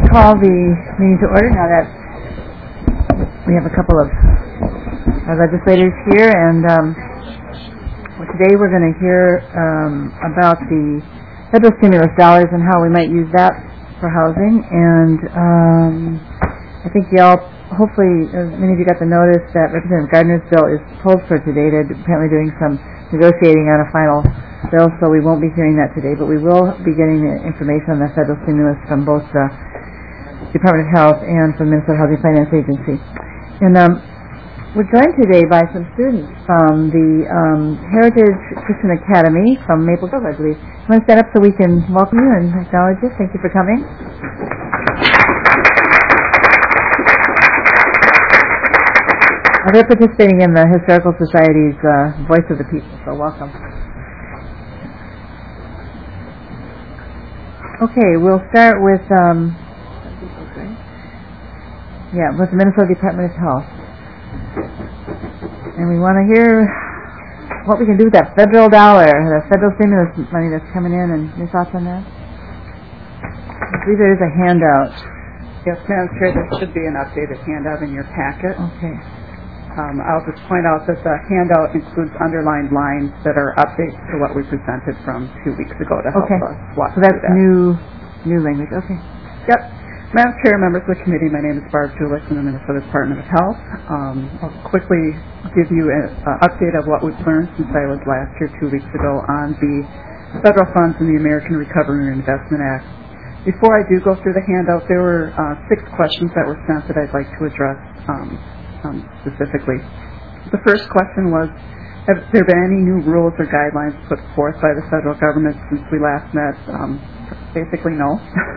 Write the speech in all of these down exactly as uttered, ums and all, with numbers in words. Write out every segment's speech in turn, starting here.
call the meeting to order now that we have a couple of our legislators here, and um, well, today we're going to hear um, about the federal stimulus dollars and how we might use that for housing. And um, I think y'all, hopefully, uh, many of you got the notice that Representative Gardner's bill is pulled for today. They're apparently doing some negotiating on a final bill, so we won't be hearing that today, but we will be getting the information on the federal stimulus from both the Department of Health and from the Minnesota Housing Finance Agency. And um, we're joined today by some students from the um, Heritage Christian Academy from Maple Grove, I believe. You want to stand up so we can welcome you and acknowledge you? Thank you for coming. Uh, they're participating in the Historical Society's uh, Voice of the People, so welcome. Okay, we'll start with um, yeah, with the Minnesota Department of Health. And we want to hear what we can do with that federal dollar, the federal stimulus money that's coming in, and your thoughts on that? I believe there is a handout. Yes, Madam Chair, there should be an updated handout in your packet. Okay. Um, I'll just point out that the handout includes underlined lines that are updates to what we presented from two weeks ago to help okay. us walk so that's through that. new, new language. Okay. Yep. Madam Chair, members of the committee, my name is Barb Julich from the Minnesota Department of Health. Um, I'll quickly give you an uh, update of what we've learned since I was last here two weeks ago on the federal funds in the American Recovery and Investment Act. Before I do go through the handout, there were uh, six questions that were sent that I'd like to address um, um, specifically. The first question was, have there been any new rules or guidelines put forth by the federal government since we last met? Um, basically, no.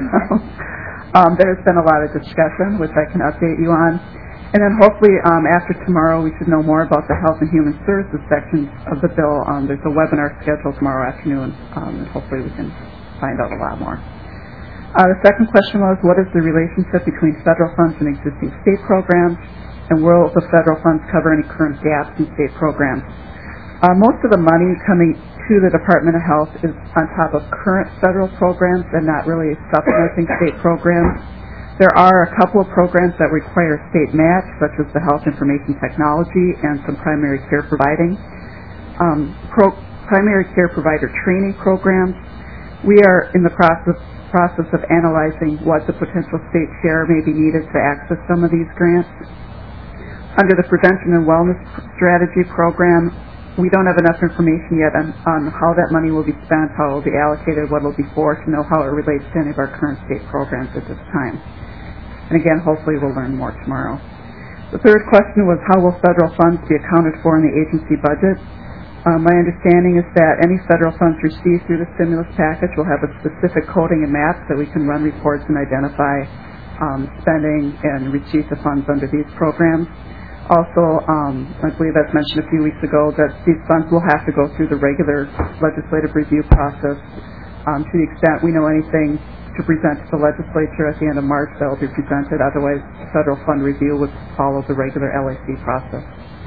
Um, there's been a lot of discussion, which I can update you on. And then hopefully um, after tomorrow, we should know more about the Health and Human Services sections of the bill. Um, there's a webinar scheduled tomorrow afternoon, um, and hopefully we can find out a lot more. Uh, the second question was, what is the relationship between federal funds and existing state programs, and will the federal funds cover any current gaps in state programs? Uh, most of the money coming to the Department of Health is on top of current federal programs and not really supplementing state programs. There are a couple of programs that require state match, such as the Health Information Technology and some primary care providing. Um, pro- primary care provider training programs. We are in the process, process of analyzing what the potential state share may be needed to access some of these grants. Under the Prevention and Wellness Strategy program, we don't have enough information yet on, on how that money will be spent, how it will be allocated, what it will be for, to know how it relates to any of our current state programs at this time. And again, hopefully we'll learn more tomorrow. The third question was, how will federal funds be accounted for in the agency budget? Uh, my understanding is that any federal funds received through the stimulus package will have a specific coding and map so we can run reports and identify um, spending and receipt of funds under these programs. Also, um, I believe as mentioned a few weeks ago, that these funds will have to go through the regular legislative review process. Um, to the extent we know anything to present to the legislature at the end of March, that will be presented. Otherwise, federal fund review would follow the regular L A C process.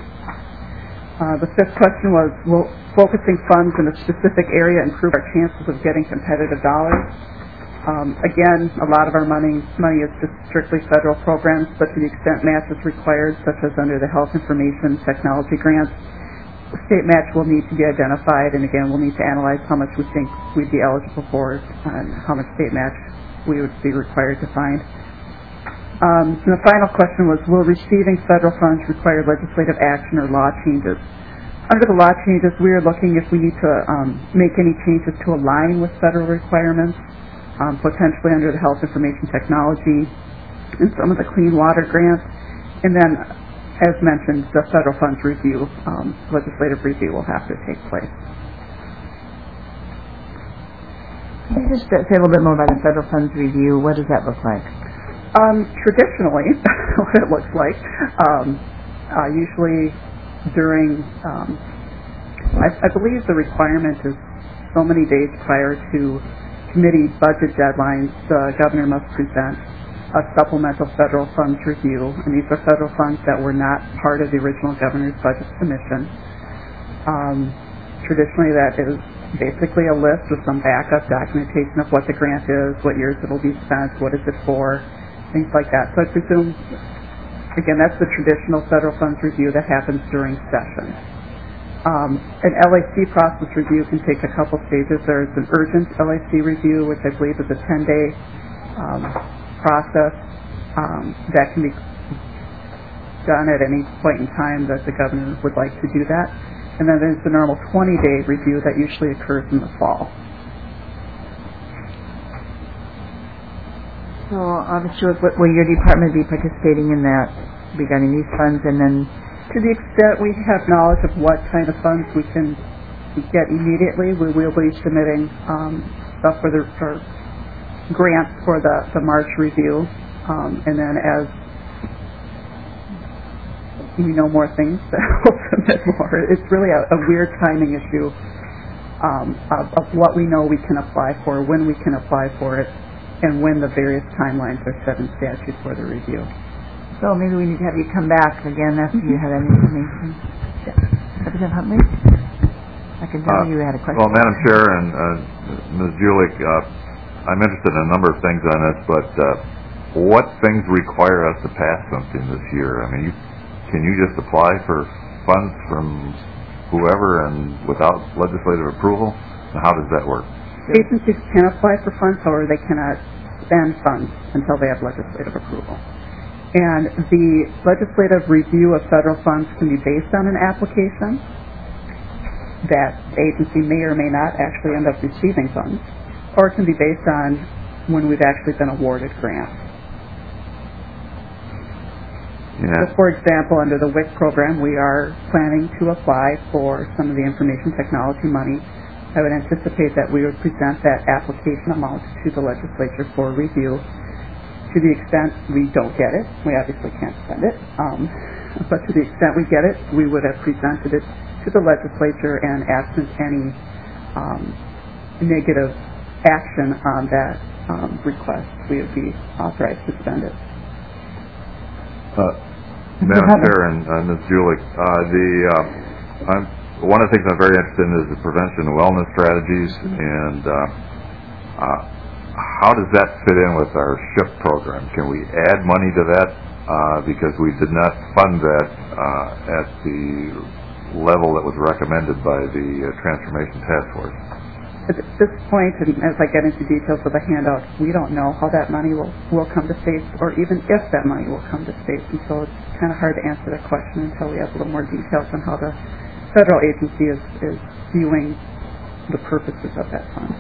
Uh, the fifth question was, will focusing funds in a specific area improve our chances of getting competitive dollars? Um, again, a lot of our money money is just strictly federal programs, but to the extent match is required, such as under the Health Information Technology grants, state match will need to be identified, and again, we'll need to analyze how much we think we'd be eligible for and how much state match we would be required to find. Um, and the final question was, will receiving federal funds require legislative action or law changes? Under the law changes, we are looking if we need to um, make any changes to align with federal requirements. Um, potentially under the Health Information Technology and some of the Clean Water grants. And then, as mentioned, the federal funds review, um, legislative review will have to take place. Can you just say a little bit more about the federal funds review? What does that look like? Um, traditionally, what it looks like, um, uh, usually during, um, I, I believe the requirement is so many days prior to committee budget deadlines, the governor must present a supplemental federal funds review, and these are federal funds that were not part of the original governor's budget submission. Um, traditionally, that is basically a list with some backup documentation of what the grant is, what years it will be spent, what is it for, things like that. So I presume, again, that's the traditional federal funds review that happens during session. Um, an L A C process review can take a couple stages. There's an urgent L A C review, which I believe is a ten-day um, process um, that can be done at any point in time that the governor would like to do that. And then there's the normal twenty-day review that usually occurs in the fall. So, uh, Mister Lewis, will your department be participating in that regarding these funds? And then, to the extent we have knowledge of what kind of funds we can get immediately, we will be submitting um, stuff for the for grants for the, the March review. Um, and then as we know more things, we'll submit more. It's really a, a weird timing issue um, of, of what we know we can apply for, when we can apply for it, and when the various timelines are set in statute for the review. so maybe we need to have you come back again after you have any information. Yeah. Representative Huntley? I can tell Uh, you had a question. Well, Madam Chair and uh, Miz Julich, uh, I'm interested in a number of things on this, but uh, what things require us to pass something this year? I mean, you, can you just apply for funds from whoever and without legislative approval? And how does that work? Agencies can apply for funds, however, they cannot spend funds until they have legislative approval. And the legislative review of federal funds can be based on an application that the agency may or may not actually end up receiving funds, or it can be based on when we've actually been awarded grants. Yeah. So, for example, under the W I C program, we are planning to apply for some of the information technology money. I would anticipate that we would present that application amount to the legislature for review. To the extent we don't get it, we obviously can't spend it, um, but to the extent we get it, we would have presented it to the legislature, and absent any um, negative action on that um, request, we would be authorized to spend it. Uh, Madam Chair and uh, Miz Julich, uh, the uh, I'm, one of the things I'm very interested in is the prevention and wellness strategies, and uh, uh, how does that fit in with our SHIP program? Can we add money to that uh, because we did not fund that uh, at the level that was recommended by the uh, Transformation Task Force? At this point, and as I get into details of the handout, we don't know how that money will, will come to states, or even if that money will come to states, and so it's kind of hard to answer that question until we have a little more details on how the federal agency is, is viewing the purposes of that fund.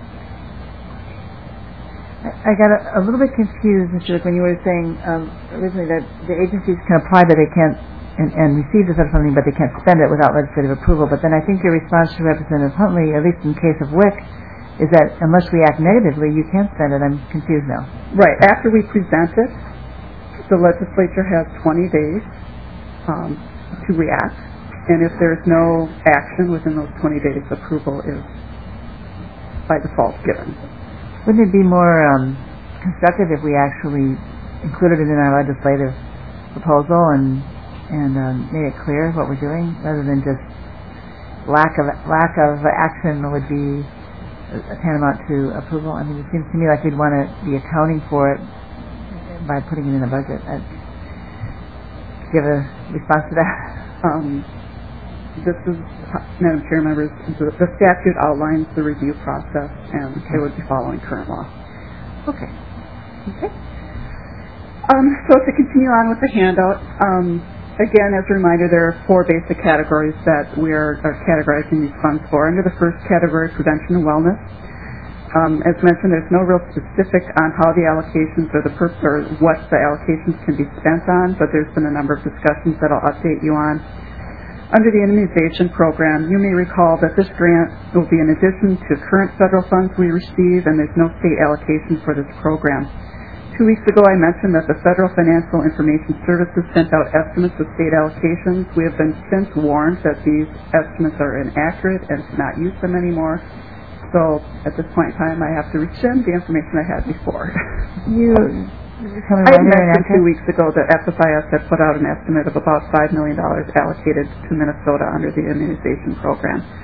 I got a, a little bit confused, Mister Lick, when you were saying um, originally that the agencies can apply, but they can't, and, and receive the federal funding, but they can't spend it without legislative approval. But then I think your response to Representative Huntley, at least in the case of W I C, is that unless we act negatively, you can't spend it. I'm confused now. Right. After we present it, the legislature has twenty days um, to react, and if there's no action within those twenty days, approval is by default given. Wouldn't it be more um, constructive if we actually included it in our legislative proposal and and um, made it clear what we're doing, rather than just lack of lack of action would be tantamount to approval? I mean, it seems to me like we'd want to be accounting for it by putting it in the budget. I'd give a response to that. Um, This is, Madam Chair, members, the, the statute outlines the review process, and Okay. it would be following current law. Okay. Okay. Um, so to continue on with the handout, um, again, as a reminder, there are four basic categories that we are, are categorizing these funds for. Under the first category, prevention and wellness. Um, as mentioned, there's no real specific on how the allocations or the purpose or what the allocations can be spent on, but there's been a number of discussions that I'll update you on. Under the immunization program, you may recall that this grant will be in addition to current federal funds we receive, and there's no state allocation for this program. Two weeks ago, I mentioned that the Federal Financial Information Services sent out estimates of state allocations. We have been since warned that these estimates are inaccurate and to not use them anymore. So at this point in time, I have to rescind the information I had before. You tell me I why they're mentioned two inaccurate? weeks ago that F S I S had put out an estimate of about five million dollars allocated to Minnesota under the immunization program.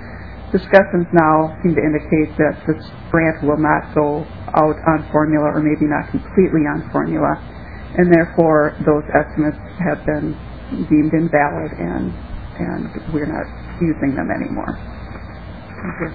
discussions now seem to indicate that this grant will not go out on formula, or maybe not completely on formula, and therefore those estimates have been deemed invalid, and and we're not using them anymore. Thank you.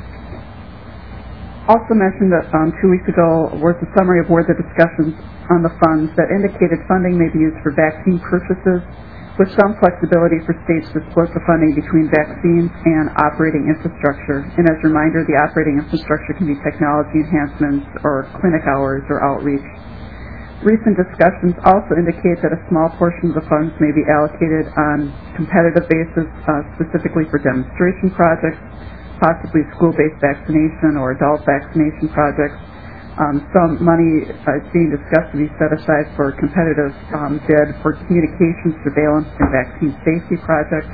Also mentioned that um, two weeks ago was a summary of where the discussions on the funds that indicated funding may be used for vaccine purchases, with some flexibility for states to split the funding between vaccines and operating infrastructure. And as a reminder, the operating infrastructure can be technology enhancements or clinic hours or outreach. Recent discussions also indicate that a small portion of the funds may be allocated on competitive basis, uh, specifically for demonstration projects, possibly school-based vaccination or adult vaccination projects. Um, some money uh, is being discussed to be set aside for competitive um, bid for communications, surveillance, and vaccine safety projects.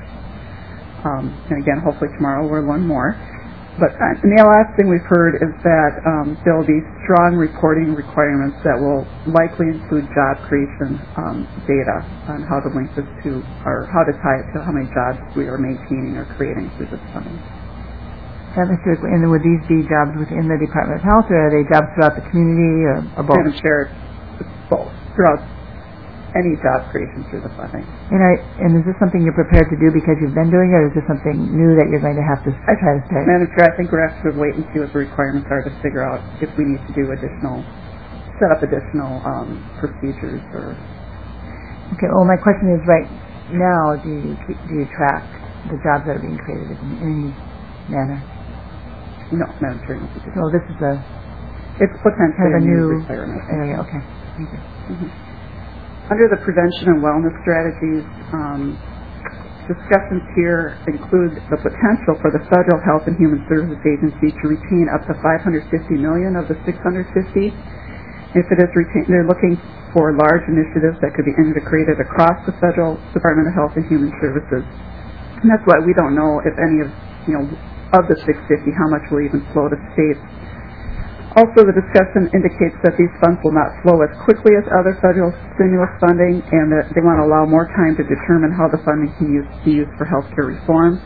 Um, and again, hopefully tomorrow we'll learn more. But uh, and the last thing we've heard is that um, there will be strong reporting requirements that will likely include job creation um, data on how to link this to, or how to tie it to how many jobs we are maintaining or creating through this funding. Uh, Mister Wick, and would these be jobs within the Department of Health, or are they jobs throughout the community, or, or both? Madam Chair, it's both, throughout any job creation through the funding. And, I, and is this something you're prepared to do because you've been doing it, or is this something new that you're going to have to I, try to start? Madam Chair, I think we're going to have to wait and see what the requirements are to figure out if we need to do additional, set up additional um, procedures. Or. Okay, well, my question is, right now, do you, keep, do you track the jobs that are being created in any manner? No, Madam Chair. So this is a it's potentially kind of a a new requirement. area. Okay, thank you. Mm-hmm. Under the prevention and wellness strategies, um, discussions here include the potential for the Federal Health and Human Services Agency to retain up to five hundred fifty million dollars of the six hundred fifty. If it is retained, they're looking for large initiatives that could be integrated across the Federal Department of Health and Human Services, and that's why we don't know if any of you know. of the six hundred fifty, how much will even flow to states. Also, the discussion indicates that these funds will not flow as quickly as other federal stimulus funding, and that they want to allow more time to determine how the funding can use, be used for healthcare reform.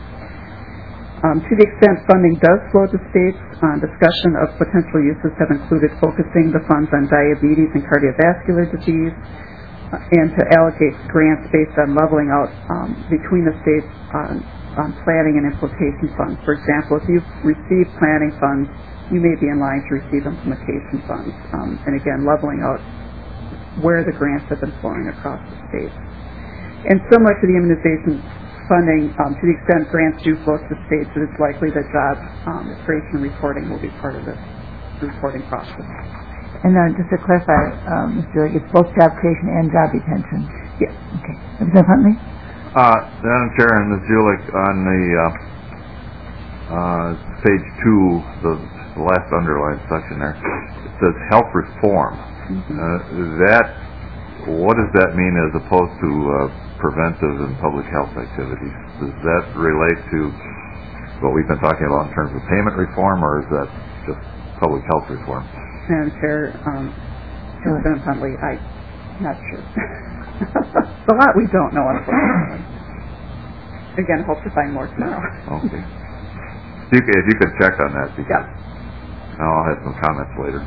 Um, to the extent funding does flow to states, uh, discussion of potential uses have included focusing the funds on diabetes and cardiovascular disease, uh, and to allocate grants based on leveling out um, between the states on on planning and implementation funds. For example, if you've received planning funds, you may be in line to receive implementation funds. Um, and again, leveling out where the grants have been flowing across the states. And similar to the immunization funding, um, to the extent grants do flow to states, it is likely that job um, creation and reporting will be part of this reporting process. And uh, just to clarify, um, Mister Wick, it's both job creation and job retention? Yes. Okay. Representative Huntley? Uh, Madam Chair and Miz Julich, on the uh, uh, page two, the, the last underlined section there, it says health reform. Mm-hmm. Uh, that, what does that mean as opposed to uh, preventive and public health activities? Does that relate to what we've been talking about in terms of payment reform, or is that just public health reform? Madam Chair, um, Representative Huntley, I'm not sure. It's a lot we don't know, unfortunately. Again, hope to find more tomorrow. Okay. If you, if you could check on that, because yeah. I'll have some comments later.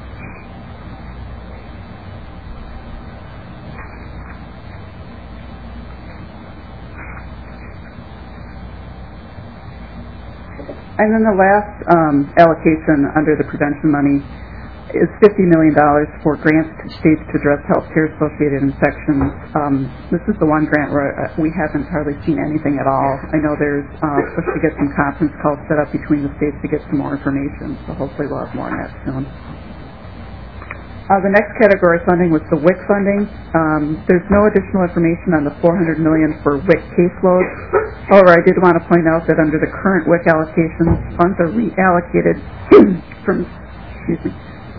And then the last um, allocation under the prevention money is fifty million dollars for grants to states to address healthcare-associated infections. Um, this is the one grant where uh, we haven't hardly seen anything at all. I know there's uh, supposed to get some conference calls set up between the states to get some more information, so hopefully we'll have more on that soon. Uh, the next category of funding was the W I C funding. Um, there's no additional information on the four hundred million dollars for W I C caseloads. However, I did want to point out that under the current W I C allocations, funds are reallocated from, excuse me,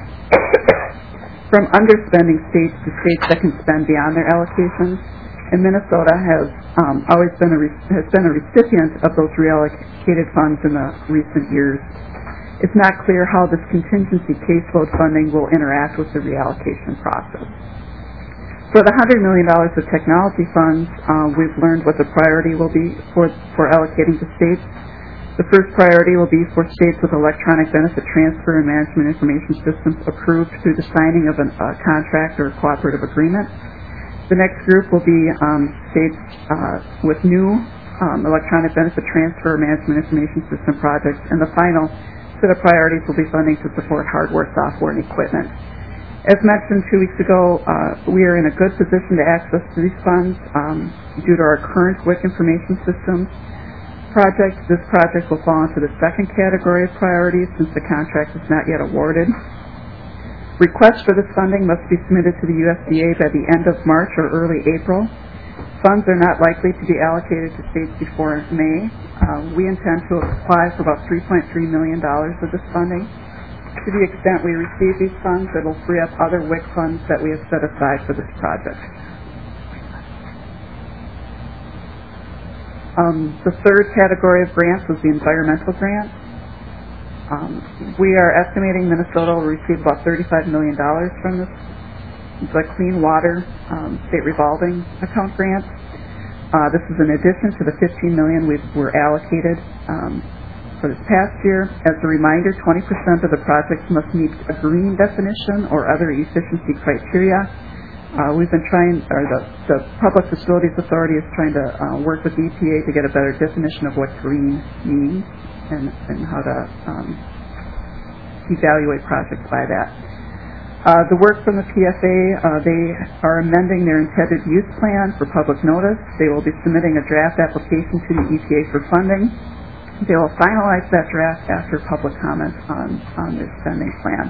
from underspending states to states that can spend beyond their allocations. And Minnesota has um, always been a re- has been a recipient of those reallocated funds in the recent years. It's not clear how this contingency caseload funding will interact with the reallocation process. For the one hundred million dollars of technology funds, uh, we've learned what the priority will be for, for allocating to states. The first priority will be for states with electronic benefit transfer and management information systems approved through the signing of a uh, contract or cooperative agreement. The next group will be um, states uh, with new um, electronic benefit transfer or management information system projects, and the final set of priorities will be funding to support hardware, software, and equipment. As mentioned two weeks ago, uh, we are in a good position to access these funds um, due to our current W I C information systems project. This project will fall into the second category of priorities since the contract is not yet awarded. Requests for this funding must be submitted to the U S D A by the end of March or early April. Funds are not likely to be allocated to states before May. Uh, we intend to apply for about three point three million dollars of this funding. To the extent we receive these funds, it will free up other W I C funds that we have set aside for this project. Um, the third category of grants was the environmental grant. Um, we are estimating Minnesota will receive about thirty-five million dollars from this, the Clean Water um, State Revolving Account grant. Uh, this is in addition to the fifteen million dollars we were allocated um, for this past year. As a reminder, twenty percent of the projects must meet a green definition or other efficiency criteria. Uh, we've been trying, or the, the Public Facilities Authority is trying to uh, work with E P A to get a better definition of what green means and, and how to um, evaluate projects by that. Uh, the work from the P F A, uh, they are amending their intended use plan for public notice. They will be submitting a draft application to the E P A for funding. They will finalize that draft after public comment on, on their spending plan.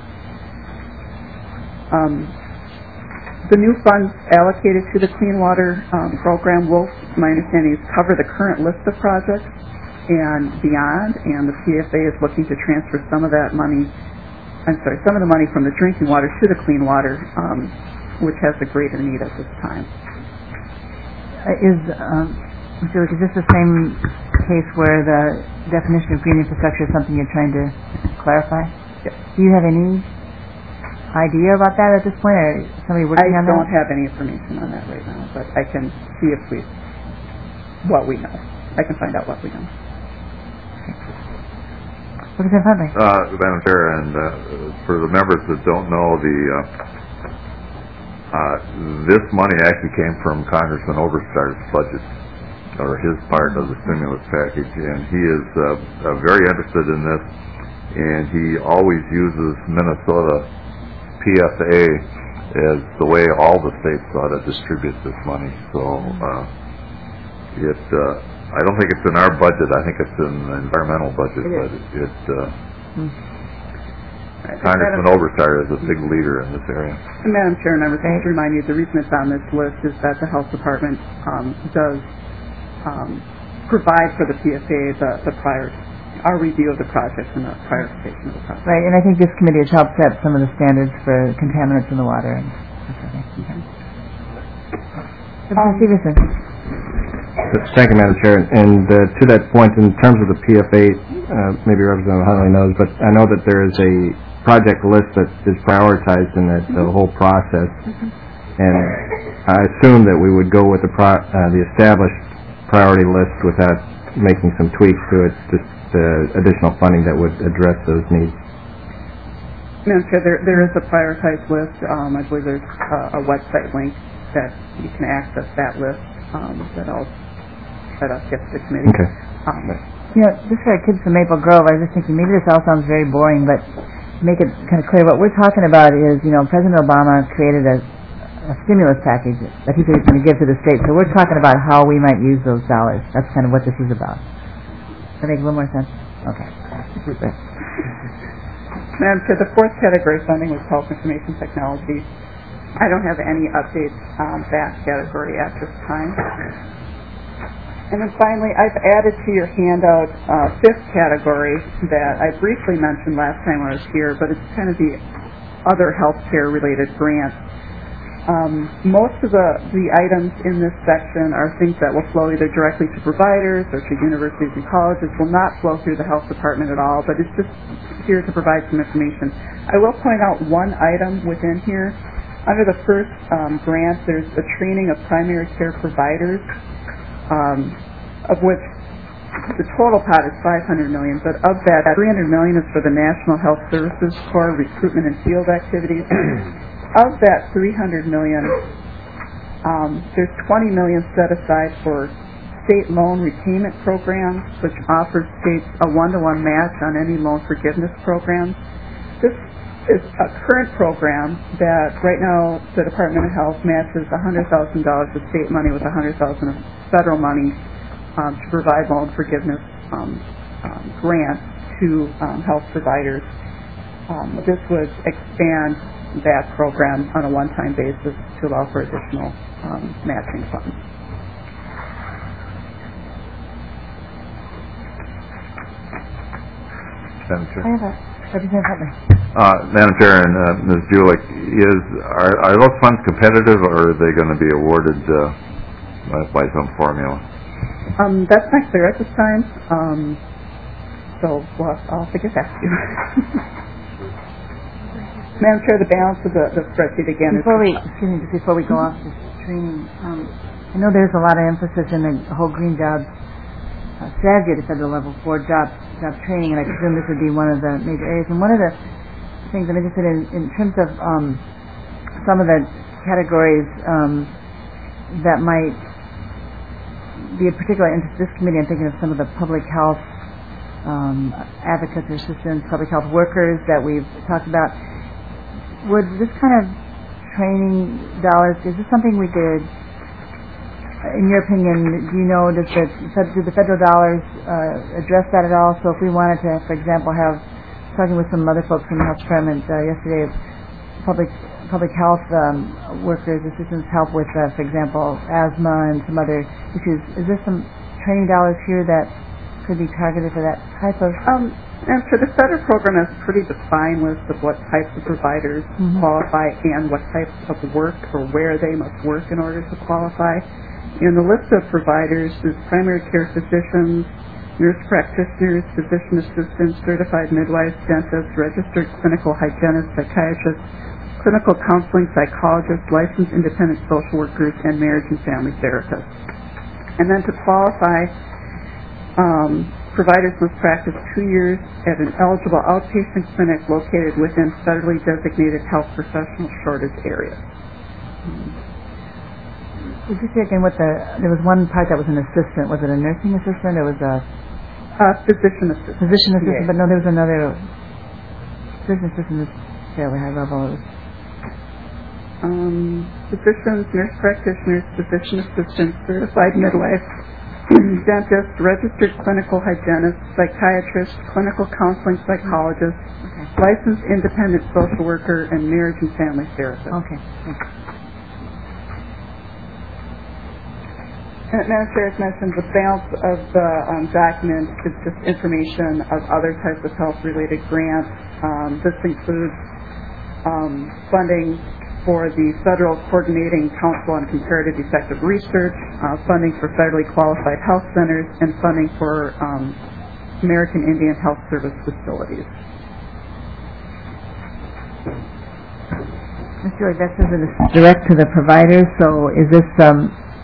Um, The new funds allocated to the Clean Water um, program will, my understanding is, cover the current list of projects and beyond, and the P F A is looking to transfer some of that money, I'm sorry, some of the money from the drinking water to the clean water, um, which has a greater need at this time. Uh, is, um, so is this the same case where the definition of green infrastructure is something you're trying to clarify? Yes. Do you have any idea about that at this point, or somebody working I on that? I don't have any information on that right now, but I can see if we, what we know. I can find out what we know. What is that funding? Uh, Madam Chair, and uh, for the members that don't know, the uh, uh, this money actually came from Congressman Oberstar's budget, or his part of the stimulus package, and he is uh, uh, very interested in this, and he always uses Minnesota P F A as the way all the states ought to distribute this money. So uh, it, uh, I don't think it's in our budget. I think it's in the environmental budget, it but it, uh, hmm. Congressman Oberstar is a big leader in this area. And Madam Chair, members, just to remind you, the reason it's on this list is that the Health Department um, does um, provide for the P F A the, the prior our review of the project and the prioritization of the project. Right, and I think this committee has helped set some of the standards for contaminants in the water. And okay. Um, Stevenson. Thank you, Madam Chair. And uh, to that point, in terms of the P F A, uh, maybe Representative Huntley knows, but I know that there is a project list that is prioritized in that, the whole process. Mm-hmm. And I assume that we would go with the pro- uh, the established priority list without making some tweaks to it, just uh, additional funding that would address those needs. Madam Chair, there, there is a prioritized list. Um, I believe there's uh, a website link that you can access that list um, that I'll that I'll get to the committee. Okay. Um, You know, just for our kids from Maple Grove, I was just thinking maybe this all sounds very boring, but to make it kind of clear, what we're talking about is, you know, President Obama created a, a stimulus package that he said he's going to give to the states. So we're talking about how we might use those dollars. That's kind of what this is about. Does that make a little more sense? Okay. Madam Chair, the fourth category funding was health information technology. I don't have any updates on that category at this time. And then finally, I've added to your handout uh, fifth category that I briefly mentioned last time I was here, but it's kind of the other healthcare related grants. Um, most of the, the items in this section are things that will flow either directly to providers or to universities and colleges, will not flow through the health department at all, but it's just here to provide some information. I will point out one item within here. Under the first um, grant, there's the training of primary care providers, um, of which the total pot is five hundred million dollars, but of that, three hundred million dollars is for the National Health Services Corps recruitment and field activities. Of that three hundred million dollars, um, there's twenty million dollars set aside for state loan repayment programs, which offers states a one-to-one match on any loan forgiveness programs. This is a current program that right now the Department of Health matches one hundred thousand dollars of state money with one hundred thousand dollars of federal money um, to provide loan forgiveness um, um, grants to um, health providers. Um, this would expand that program on a one-time basis to allow for additional um, matching funds. Madam Chair. I have a Representative Huntley. Uh, Madam Chair and uh, Miz Julich, is are, are those funds competitive, or are they going to be awarded uh, by, by some formula? Um, that's not clear at this time, um, so well, I'll have to get back to you. Madam Chair, the balance of the, the spreadsheet again Before is... we, excuse me, just before we go off this training, um, I know there's a lot of emphasis in the whole green jobs uh, strategy at the federal level for job, job training, and I presume this would be one of the major areas. And one of the things I'm interested in, in terms of um, some of the categories um, that might be of particular interest to this committee, I'm thinking of some of the public health um, advocates or assistants, public health workers that we've talked about. Would this kind of training dollars, is this something we could, in your opinion, do you know, does the, do the federal dollars uh, address that at all? So if we wanted to, for example, have, talking with some other folks from the health department uh, yesterday, public public health um, workers, assistants help with, uh, for example, asthma and some other issues. Is there some training dollars here that could be targeted for that type of... Um, And for the federal program, it's a pretty defined list of what types of providers mm-hmm. qualify and what types of work or where they must work in order to qualify. In the list of providers is primary care physicians, nurse practitioners, physician assistants, certified midwives, dentists, registered clinical hygienists, psychiatrists, clinical counseling psychologists, licensed independent social workers, and marriage and family therapists. And then to qualify, um, providers must practice two years at an eligible outpatient clinic located within federally designated health professional shortage areas. Would you say again what the, there was one part that was an assistant. Was it a nursing assistant or was a... Uh, physician assistant. Physician assistant, Yeah. but no, there was another... Physician assistant is fairly high level. Um, physicians, nurse practitioners, physician assistants, certified midwives, dentist, registered clinical hygienist, psychiatrist, clinical counseling psychologist, okay. licensed independent social worker, and marriage and family therapist. Okay. Thanks. And Madam Chair, as mentioned, the balance of the um, document is just information of other types of health-related grants. Um, this includes um, funding for the Federal Coordinating Council on Comparative Effective Research, uh, funding for federally qualified health centers, and funding for um, American Indian Health Service facilities. Mister George, that says it is direct to the providers, so is this, um,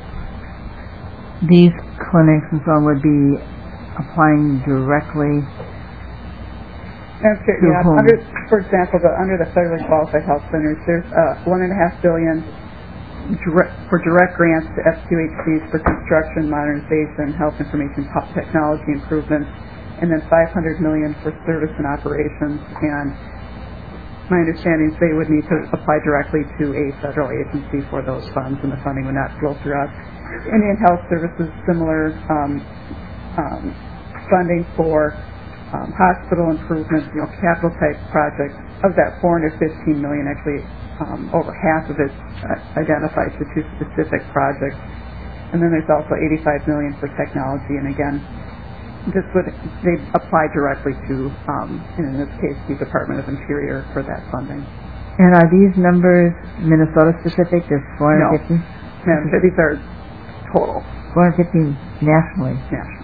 these clinics and so on would be applying directly That's it, to yeah. whom? Under, for example, the, under the federally qualified health centers, there's uh, one and a half billion direct, for direct grants to F Q H Cs for construction, modernization, health information technology improvements, and then five hundred million for service and operations. And my understanding is they would need to apply directly to a federal agency for those funds, and the funding would not flow through us. Indian Health Services, similar um, um, funding for Um, hospital improvements, you know, capital type projects. Of that four hundred fifteen million, actually um, over half of it uh, identified for two specific projects. And then there's also eighty-five million for technology. And again, this would they apply directly to, um, in this case, the Department of Interior for that funding. And are these numbers Minnesota specific? There's four hundred fifty? No, no, these are total. four hundred fifty nationally. Nationally.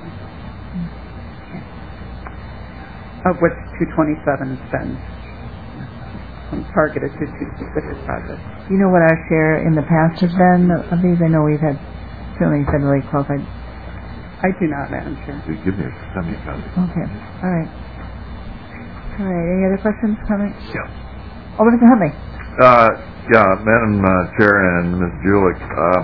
Of which two twenty-seven has been um, targeted to two specific projects. Do you know what our share in the past has been of these? I know we've had certainly federally qualified. I do not, Madam Chair. Give me a, send me a copy. Okay, all right. All right, any other questions, comments? Yeah. Oh, Mister Huntley. Uh, yeah, Madam uh, Chair and Miz Julich, uh,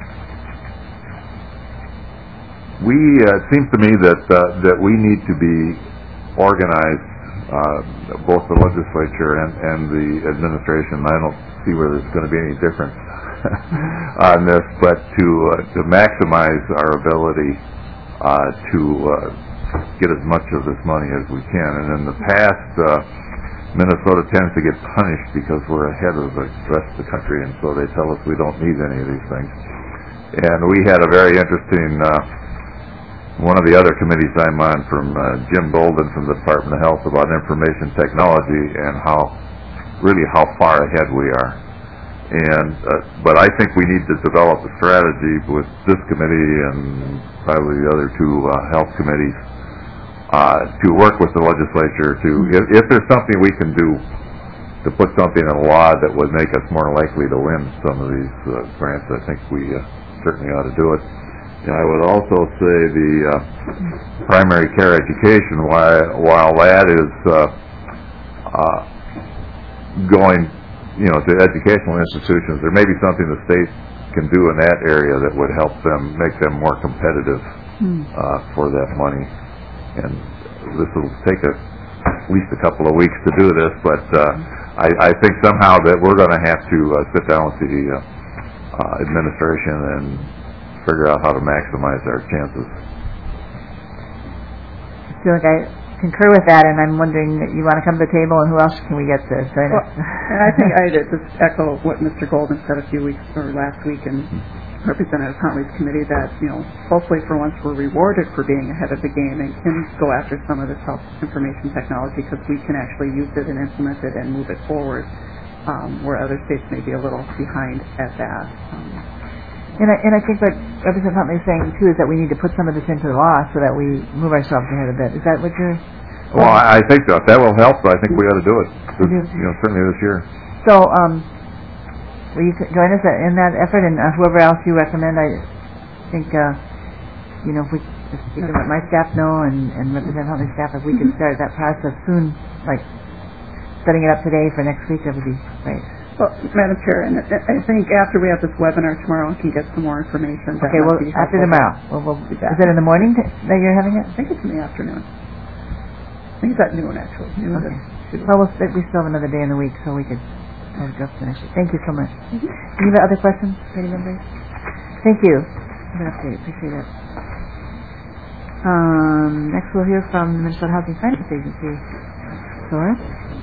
we, uh, it seems to me that, uh, that we need to be organized, uh, both the legislature and, and the administration. I don't see where there's going to be any difference on this, but to, uh, to maximize our ability, uh, to, uh, get as much of this money as we can. And in the past, uh, Minnesota tends to get punished because we're ahead of the rest of the country, and so they tell us we don't need any of these things. And we had a very interesting, uh, one of the other committees I'm on from uh, Jim Golden from the Department of Health about information technology and how, really how far ahead we are. And, uh, but I think we need to develop a strategy with this committee and probably the other two uh, health committees Uh, to work with the legislature to, if, if there's something we can do to put something in law that would make us more likely to win some of these uh, grants, I think we uh, certainly ought to do it. And I would also say the uh, primary care education, while, while that is uh, uh, going, you know, to educational institutions, there may be something the state can do in that area that would help them, make them more competitive uh, for that money. And this will take a, at least a couple of weeks to do this, but uh, I, I think somehow that we're going to have to uh, sit down with the uh, uh, administration and figure out how to maximize our chances. I feel like I concur with that, and I'm wondering, you want to come to the table, and who else can we get to join Well, us? and I think I just echo what Mister Golden said a few weeks or last week, and Representative Huntley's committee, that, you know, hopefully for once we're rewarded for being ahead of the game and can go after some of this health information technology, because we can actually use it and implement it and move it forward, um, where other states may be a little behind at that. Um, And I, and I think what Representative Huntley is saying, too, is that we need to put some of this into law so that we move ourselves ahead a bit. Is that what you're... Well, I, I think that that will help, but I think we ought to do it, this, do. you know, certainly this year. So, um... will you join us in that effort, and uh, whoever else you recommend? I think, uh, you know, if we, if you can let my staff know and, and Representative Huntley's staff, if we could start that process soon, like setting it up today for next week, that would be great. Well, Madam Chair, and I think after we have this webinar tomorrow, we can get some more information. That Okay, well, might be after helpful. tomorrow. Well, we'll, is it in the morning t- that you're having it? I think it's in the afternoon. I think it's at noon, actually. Noon Okay. to- Well, we'll st- we still have another day in the week, so we could try to go up to next week. Thank you so much. Mm-hmm. Any other questions, committee members? Thank you. Good update. Appreciate it. Um, next we'll hear from the Minnesota Housing Finance Agency. Sora?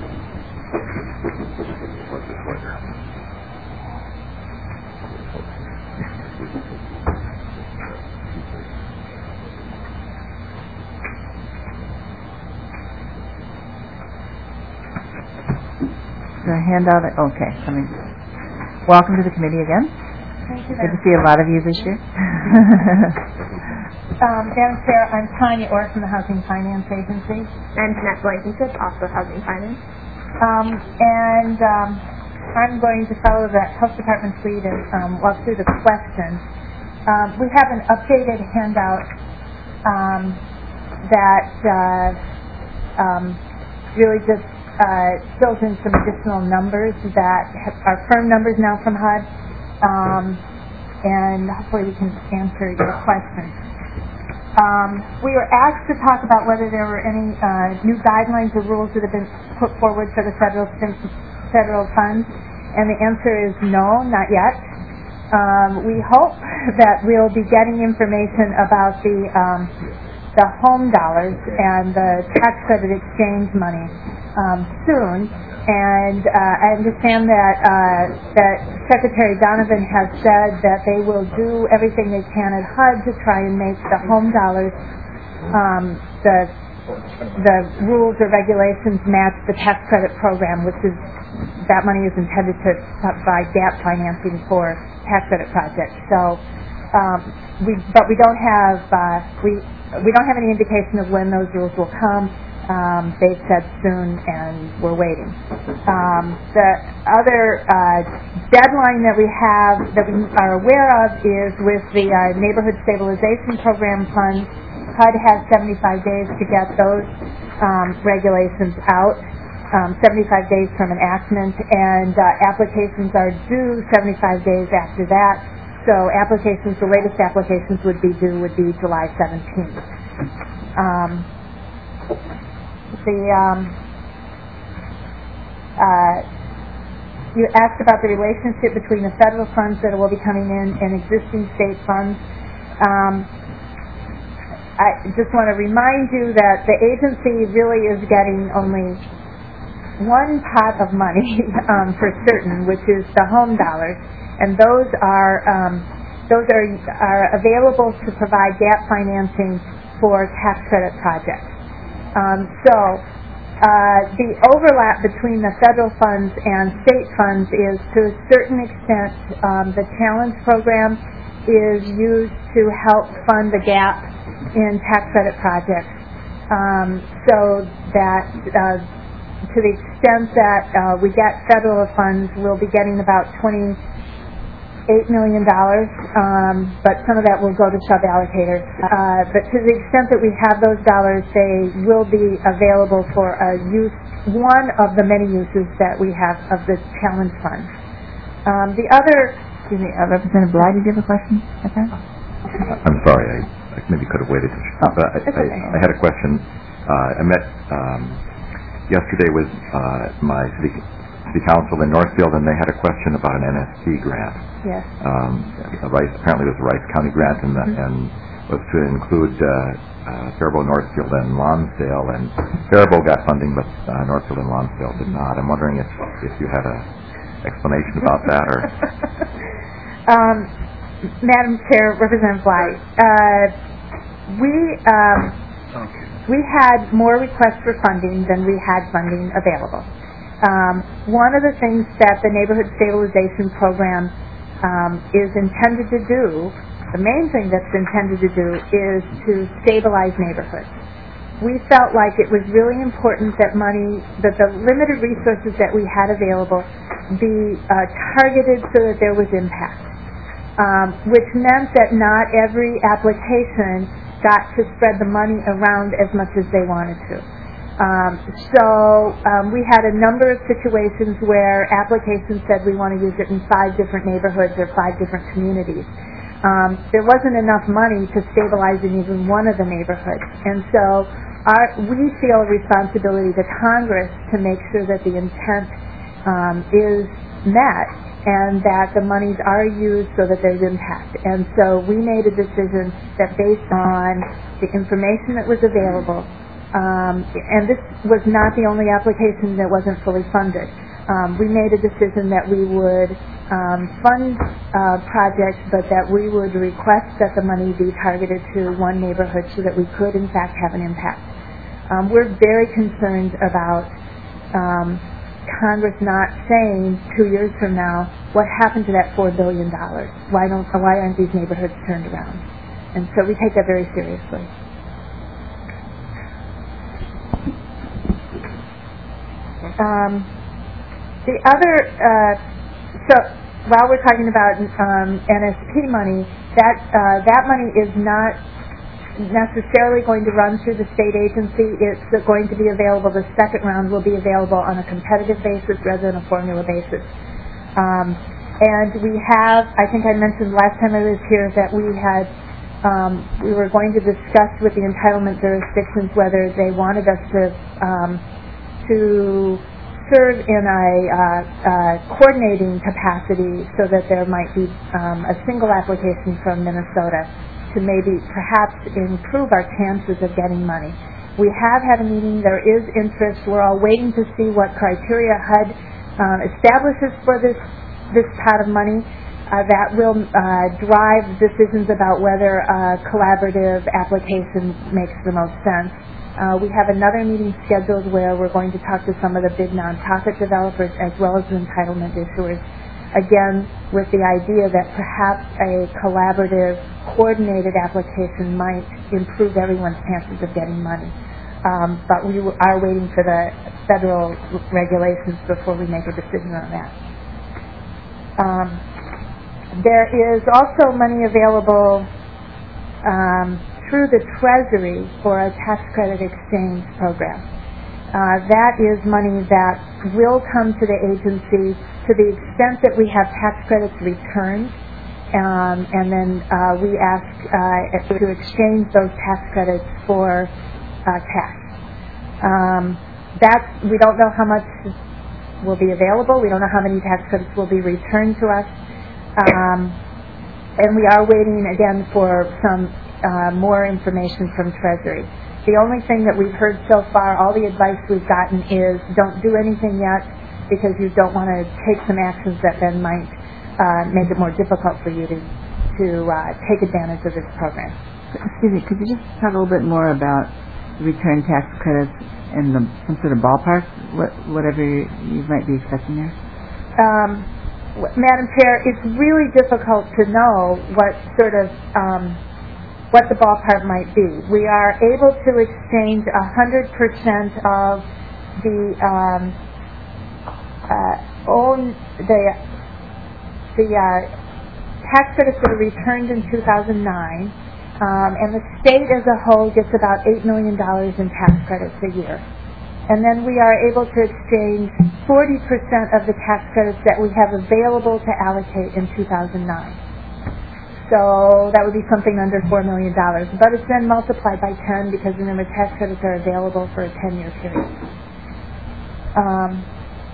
Is there a handout? Okay, coming. Welcome to the committee again. Thank you Good very to see a lot of you this year. Um, Madam Chair, I'm Tanya Orr from the Housing Finance Agency. And Jeanette Blankenship, also Housing Finance. Um, and um, I'm going to follow the Health Department's lead and um, walk through the questions. Um, we have an updated handout um, that uh, um, really just uh, fills in some additional numbers that have, are firm numbers now from H U D, um, and hopefully we can answer your questions. Um, we were asked to talk about whether there were any uh, new guidelines or rules that have been put forward for the federal federal funds, and the answer is no, not yet. Um, we hope that we'll be getting information about the um, the home dollars and the tax credit exchange money um, soon. And uh, I understand that uh, that Secretary Donovan has said that they will do everything they can at H U D to try and make the home dollars, um, the the rules or regulations match the tax credit program, which is that money is intended to provide gap financing for tax credit projects. So, um, we but we don't have uh, we we don't have any indication of when those rules will come. Um, they've said soon, and we're waiting. Um, the other uh, deadline that we have, that we are aware of, is with the uh, Neighborhood Stabilization Program funds. H U D has seventy-five days to get those um, regulations out, um, seventy-five days from enactment, and uh, applications are due seventy-five days after that. So applications, the latest applications would be due would be July seventeenth. Um, the um, uh, you asked about the relationship between the federal funds that will be coming in and existing state funds. Um, I just want to remind you that the agency really is getting only one pot of money um, for certain, which is the home dollars, and those are um, those are are available to provide gap financing for tax credit projects. Um, so uh, the overlap between the federal funds and state funds is, to a certain extent, um, the challenge program is used to help fund the gap in tax credit projects, um, so that uh, to the extent that uh, we get federal funds, we'll be getting about twenty-eight million dollars, um, but some of that will go to sub-allocators. Uh, but to the extent that we have those dollars, they will be available for a use, one of the many uses that we have of the challenge fund. Um, the other, excuse me, uh, Representative Bly, did you have a question? Okay. I'm sorry, I, I maybe could have waited. Oh, but I, that's okay. I, I had a question. Uh, I met um, yesterday with uh, my city, city council in Northfield, and they had a question about an N S P grant. Yes. Um, a Rice, apparently it was a Rice County grant, and, the, Mm-hmm. and was to include uh, uh, Faribault, Northfield, and Lonsdale. And Faribault got funding, but uh, Northfield and Lonsdale did not. I'm wondering if, if you had a explanation about that, or... um, Madam Chair, Representative Bly, uh, we um, we had more requests for funding than we had funding available. Um, one of the things that the Neighborhood Stabilization Program um, is intended to do, the main thing that's intended to do, is to stabilize neighborhoods. We felt like it was really important that money, that the limited resources that we had available be uh, targeted so that there was impact. Um, which meant that not every application got to spread the money around as much as they wanted to. Um, so um, we had a number of situations where applications said we want to use it in five different neighborhoods or five different communities. Um, there wasn't enough money to stabilize in even one of the neighborhoods. And so our, we feel a responsibility to Congress to make sure that the intent um, is met, and that the monies are used so that there's impact. And so we made a decision that, based on the information that was available, um, and this was not the only application that wasn't fully funded, um, we made a decision that we would um, fund uh, projects, but that we would request that the money be targeted to one neighborhood so that we could, in fact, have an impact. Um, we're very concerned about um, Congress not saying two years from now, what happened to that four billion dollars? Why don't, why aren't these neighborhoods turned around? And so we take that very seriously. Um, the other, uh, so while we're talking about um, N S P money, that uh, that money is not necessarily going to run through the state agency. It's going to be available, the second round will be available on a competitive basis rather than a formula basis. Um, and we have, I think I mentioned last time I was here that we had, um, we were going to discuss with the entitlement jurisdictions whether they wanted us to, um, to serve in a uh, uh, coordinating capacity so that there might be um, a single application from Minnesota to maybe perhaps improve our chances of getting money. We have had a meeting. There is interest. We're all waiting to see what criteria H U D um, establishes for this this pot of money. Uh, that will uh, drive decisions about whether a collaborative application makes the most sense. Uh, we have another meeting scheduled where we're going to talk to some of the big nonprofit developers as well as the entitlement issuers, again with the idea that perhaps a collaborative, coordinated application might improve everyone's chances of getting money. um, but we are waiting for the federal regulations before we make a decision on that. Um, there is also money available um, through the Treasury for a tax credit exchange program. Uh, that is money that will come to the agency to the extent that we have tax credits returned, um, and then uh, we ask uh, to exchange those tax credits for uh, cash. Um, that's, we don't know how much will be available. We don't know how many tax credits will be returned to us. Um, and we are waiting again for some uh, more information from Treasury. The only thing that we've heard so far, all the advice we've gotten is don't do anything yet because you don't want to take some actions that then might uh, make it more difficult for you to, to uh, take advantage of this program. Excuse me, could you just talk a little bit more about return tax credits and the, some sort of ballpark, what, whatever you, you might be expecting there? Um, Madam Chair, it's really difficult to know what sort of um, what the ballpark might be. We are able to exchange one hundred percent of the um, uh, own the the uh, tax credits that are returned in two thousand nine, um, and the state as a whole gets about eight million dollars in tax credits a year. And then we are able to exchange forty percent of the tax credits that we have available to allocate in two thousand nine. So that would be something under four million dollars. But it's then multiplied by ten because, remember, tax credits are available for a ten-year period. Um,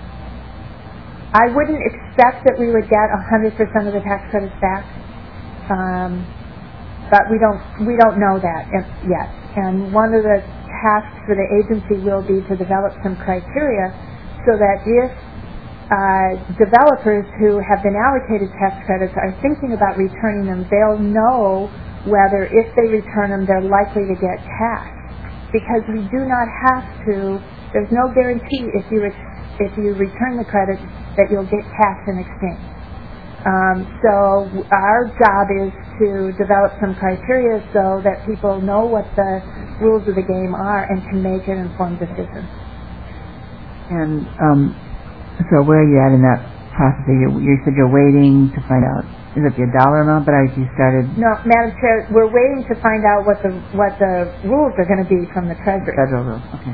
I wouldn't expect that we would get one hundred percent of the tax credits back, um, but we don't we don't know that yet. And one of the tasks for the agency will be to develop some criteria so that if Uh, developers who have been allocated tax credits are thinking about returning them, they'll know whether if they return them they're likely to get cash. Because we do not have to, there's no guarantee if you ex- if you return the credit that you'll get cash in exchange. Um, so our job is to develop some criteria so that people know what the rules of the game are and can make an informed decision. And um, so where are you at in that process? You, you said you're waiting to find out. Is it the dollar amount? But I you started. No, Madam Chair, we're waiting to find out what the what the rules are going to be from the Treasury. Federal rules, okay.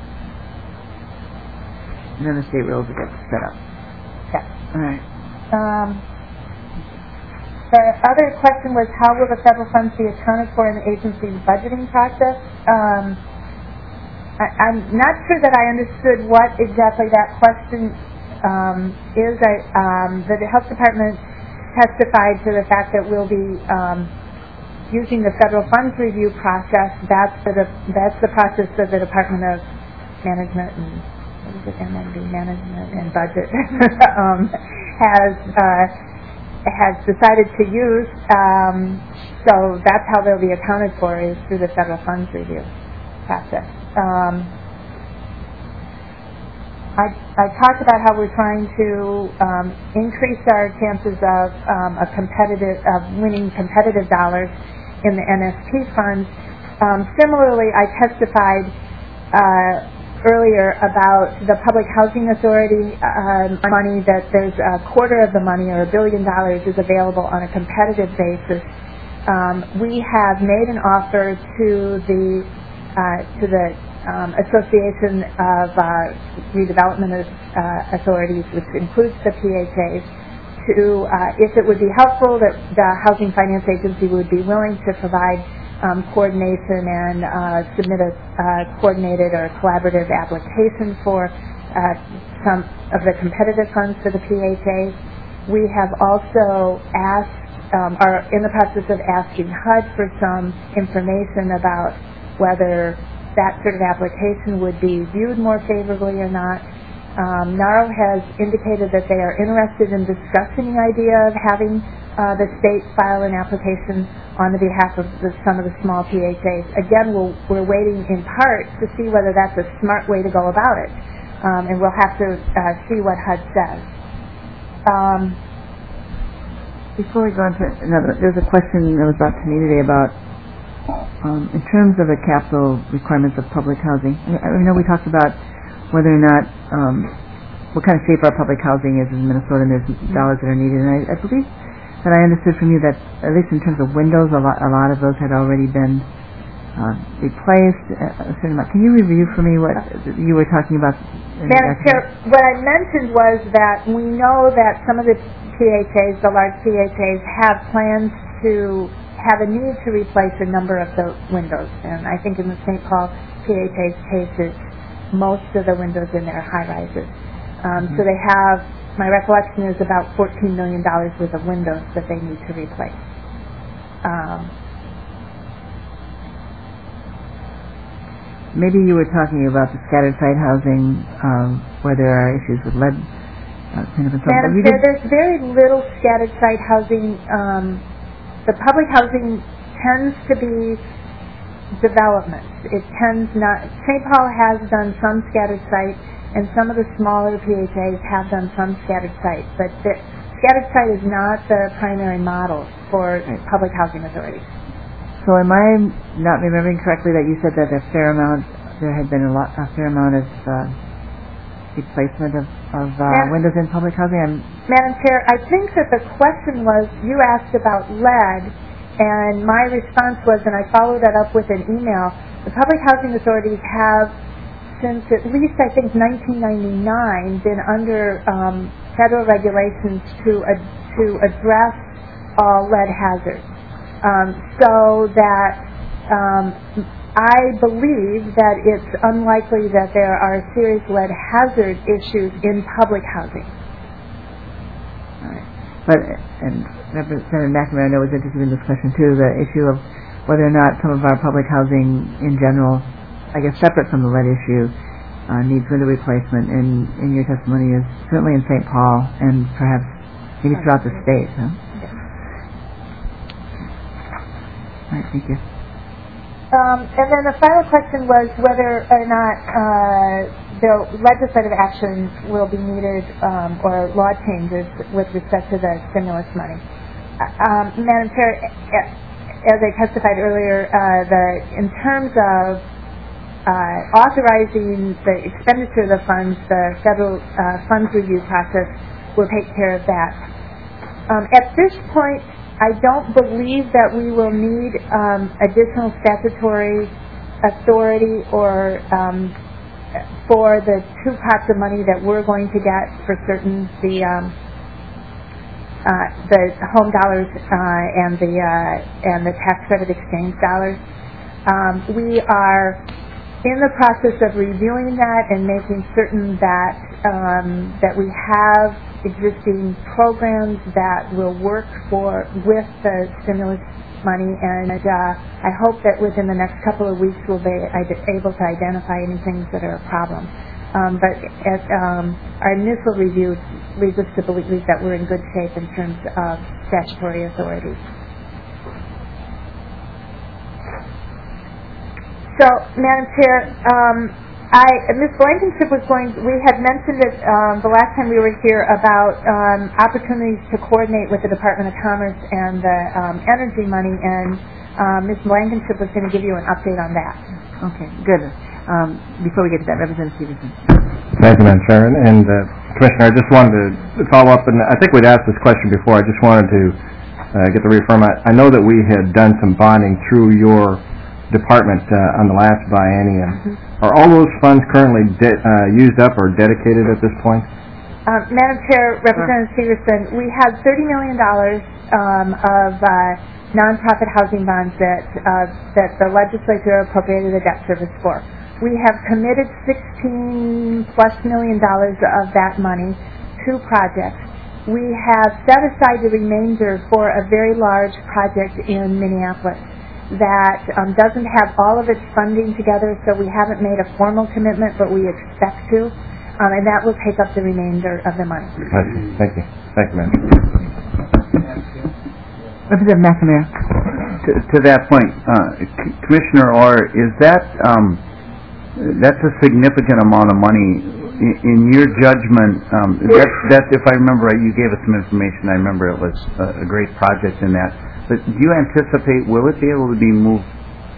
And then the state rules will get set up. Yeah. All right. Um, the other question was how will the federal funds be accounted for in the agency's budgeting process? Um, I, I'm not sure that I understood what exactly that question um, is. I, um, the Health Department testified to the fact that we'll be um, using the federal funds review process. That's the that's the process that the Department of Management and what is it, M M B, Management and Budget um, has uh, has decided to use. Um, so that's how they'll be accounted for, is through the federal funds review process. Um, I, I talked about how we're trying to um, increase our chances of um, a competitive of winning competitive dollars in the N S P funds. Um, similarly, I testified uh, earlier about the Public Housing Authority uh, money, that there's a quarter of the money, or a billion dollars, is available on a competitive basis. Um, we have made an offer to the uh, to the Um, Association of uh, Redevelopment uh, Authorities, which includes the P H As, to, uh, if it would be helpful, that the Housing Finance Agency would be willing to provide um, coordination and uh, submit a uh, coordinated or collaborative application for uh, some of the competitive funds for the P H As. We have also asked, um, are in the process of asking H U D for some information about whether that sort of application would be viewed more favorably or not. Um, NARO has indicated that they are interested in discussing the idea of having uh, the state file an application on the behalf of the, some of the small P H As. Again, we'll, we're waiting in part to see whether that's a smart way to go about it, um, and we'll have to uh, see what H U D says. Um, Before we go into another, there was a question that was brought to me today about um, in terms of the capital requirements of public housing, I, I know we talked about whether or not um, what kind of shape our public housing is in Minnesota, and there's dollars that are needed. And I, I believe that I understood from you that, at least in terms of windows, a lot, a lot of those had already been uh, replaced. A certain amount. Can you review for me what you were talking about? Madam Chair, what I mentioned was that we know that some of the P H As, the large P H As, have plans to have a need to replace a number of the windows. And I think in the Saint Paul P H A's cases, most of the windows in there are high-rises. Um, mm-hmm. So they have, my recollection is about fourteen million dollars worth of windows that they need to replace. Um, Maybe you were talking about the scattered site housing um, where there are issues with lead. Uh, Madam Chair, there's very little scattered site housing. Um, the public housing tends to be developments. It tends not. Saint Paul has done some scattered site, and some of the smaller P H As have done some scattered site. But the scattered site is not the primary model for right. public housing authorities. So, am I not remembering correctly that you said that a fair amount, there had been a, lot, a fair amount of uh, replacement of, of uh, windows in public housing? I'm Madam Chair, I think that the question was, you asked about lead, and my response was, and I followed that up with an email, the public housing authorities have, since at least I think nineteen ninety-nine, been under um, federal regulations to, uh, to address all lead hazards. Um, so that um, I believe that it's unlikely that there are serious lead hazard issues in public housing. All right. But, and Representative McNamara, I know, was interested in this question too, the issue of whether or not some of our public housing in general, I guess separate from the lead issue, uh, needs window replacement. And in your testimony is certainly in Saint Paul and perhaps maybe throughout the state. Huh? Yes. All right, thank you. Um, and then the final question was whether or not uh, the legislative action will be needed um, or law changes with respect to the stimulus money. Uh, um, Madam Chair, as I testified earlier, uh, the, in terms of uh, authorizing the expenditure of the funds, the federal uh, funds review process will take care of that. Um, at this point, I don't believe that we will need um, additional statutory authority or um, for the two pots of money that we're going to get for certain the um, uh, the home dollars uh, and the uh, and the tax credit exchange dollars. Um, we are in the process of reviewing that and making certain that um, that we have existing programs that will work for with the stimulus money, and uh, I hope that within the next couple of weeks we'll be able to identify any things that are a problem. Um, but at, um, our initial review leads us to believe that we're in good shape in terms of statutory authority. So, Madam Chair, um, I, Miz Blankenship was going, we had mentioned it um, the last time we were here about um, opportunities to coordinate with the Department of Commerce and the um, energy money, and um, Miz Blankenship was going to give you an update on that. Okay, good. Um, before we get to that, Representative Stevenson. Thank you, Madam Chairman. And uh, Commissioner, I just wanted to follow up, and I think we'd asked this question before. I just wanted to uh, get the reaffirm. I, I know that we had done some bonding through your department uh, on the last biennium. Mm-hmm. Are all those funds currently de- uh, used up or dedicated at this point? Uh, Madam Chair, Representative Stevenson, we have thirty million dollars um, of uh, nonprofit housing bonds that uh, that the legislature appropriated the debt service for. We have committed sixteen plus million dollars of that money to projects. We have set aside the remainder for a very large project in Minneapolis that um, doesn't have all of its funding together, so we haven't made a formal commitment, but we expect to, um, and that will take up the remainder of the money. Thank you. Thank you, ma'am. Representative McNamara. To, to that point, uh, C- Commissioner Orr, is that um, that's a significant amount of money? In, in your judgment, um, that, that, if I remember right, you gave us some information. I remember it was a, a great project in that. But do you anticipate, will it be able to be moved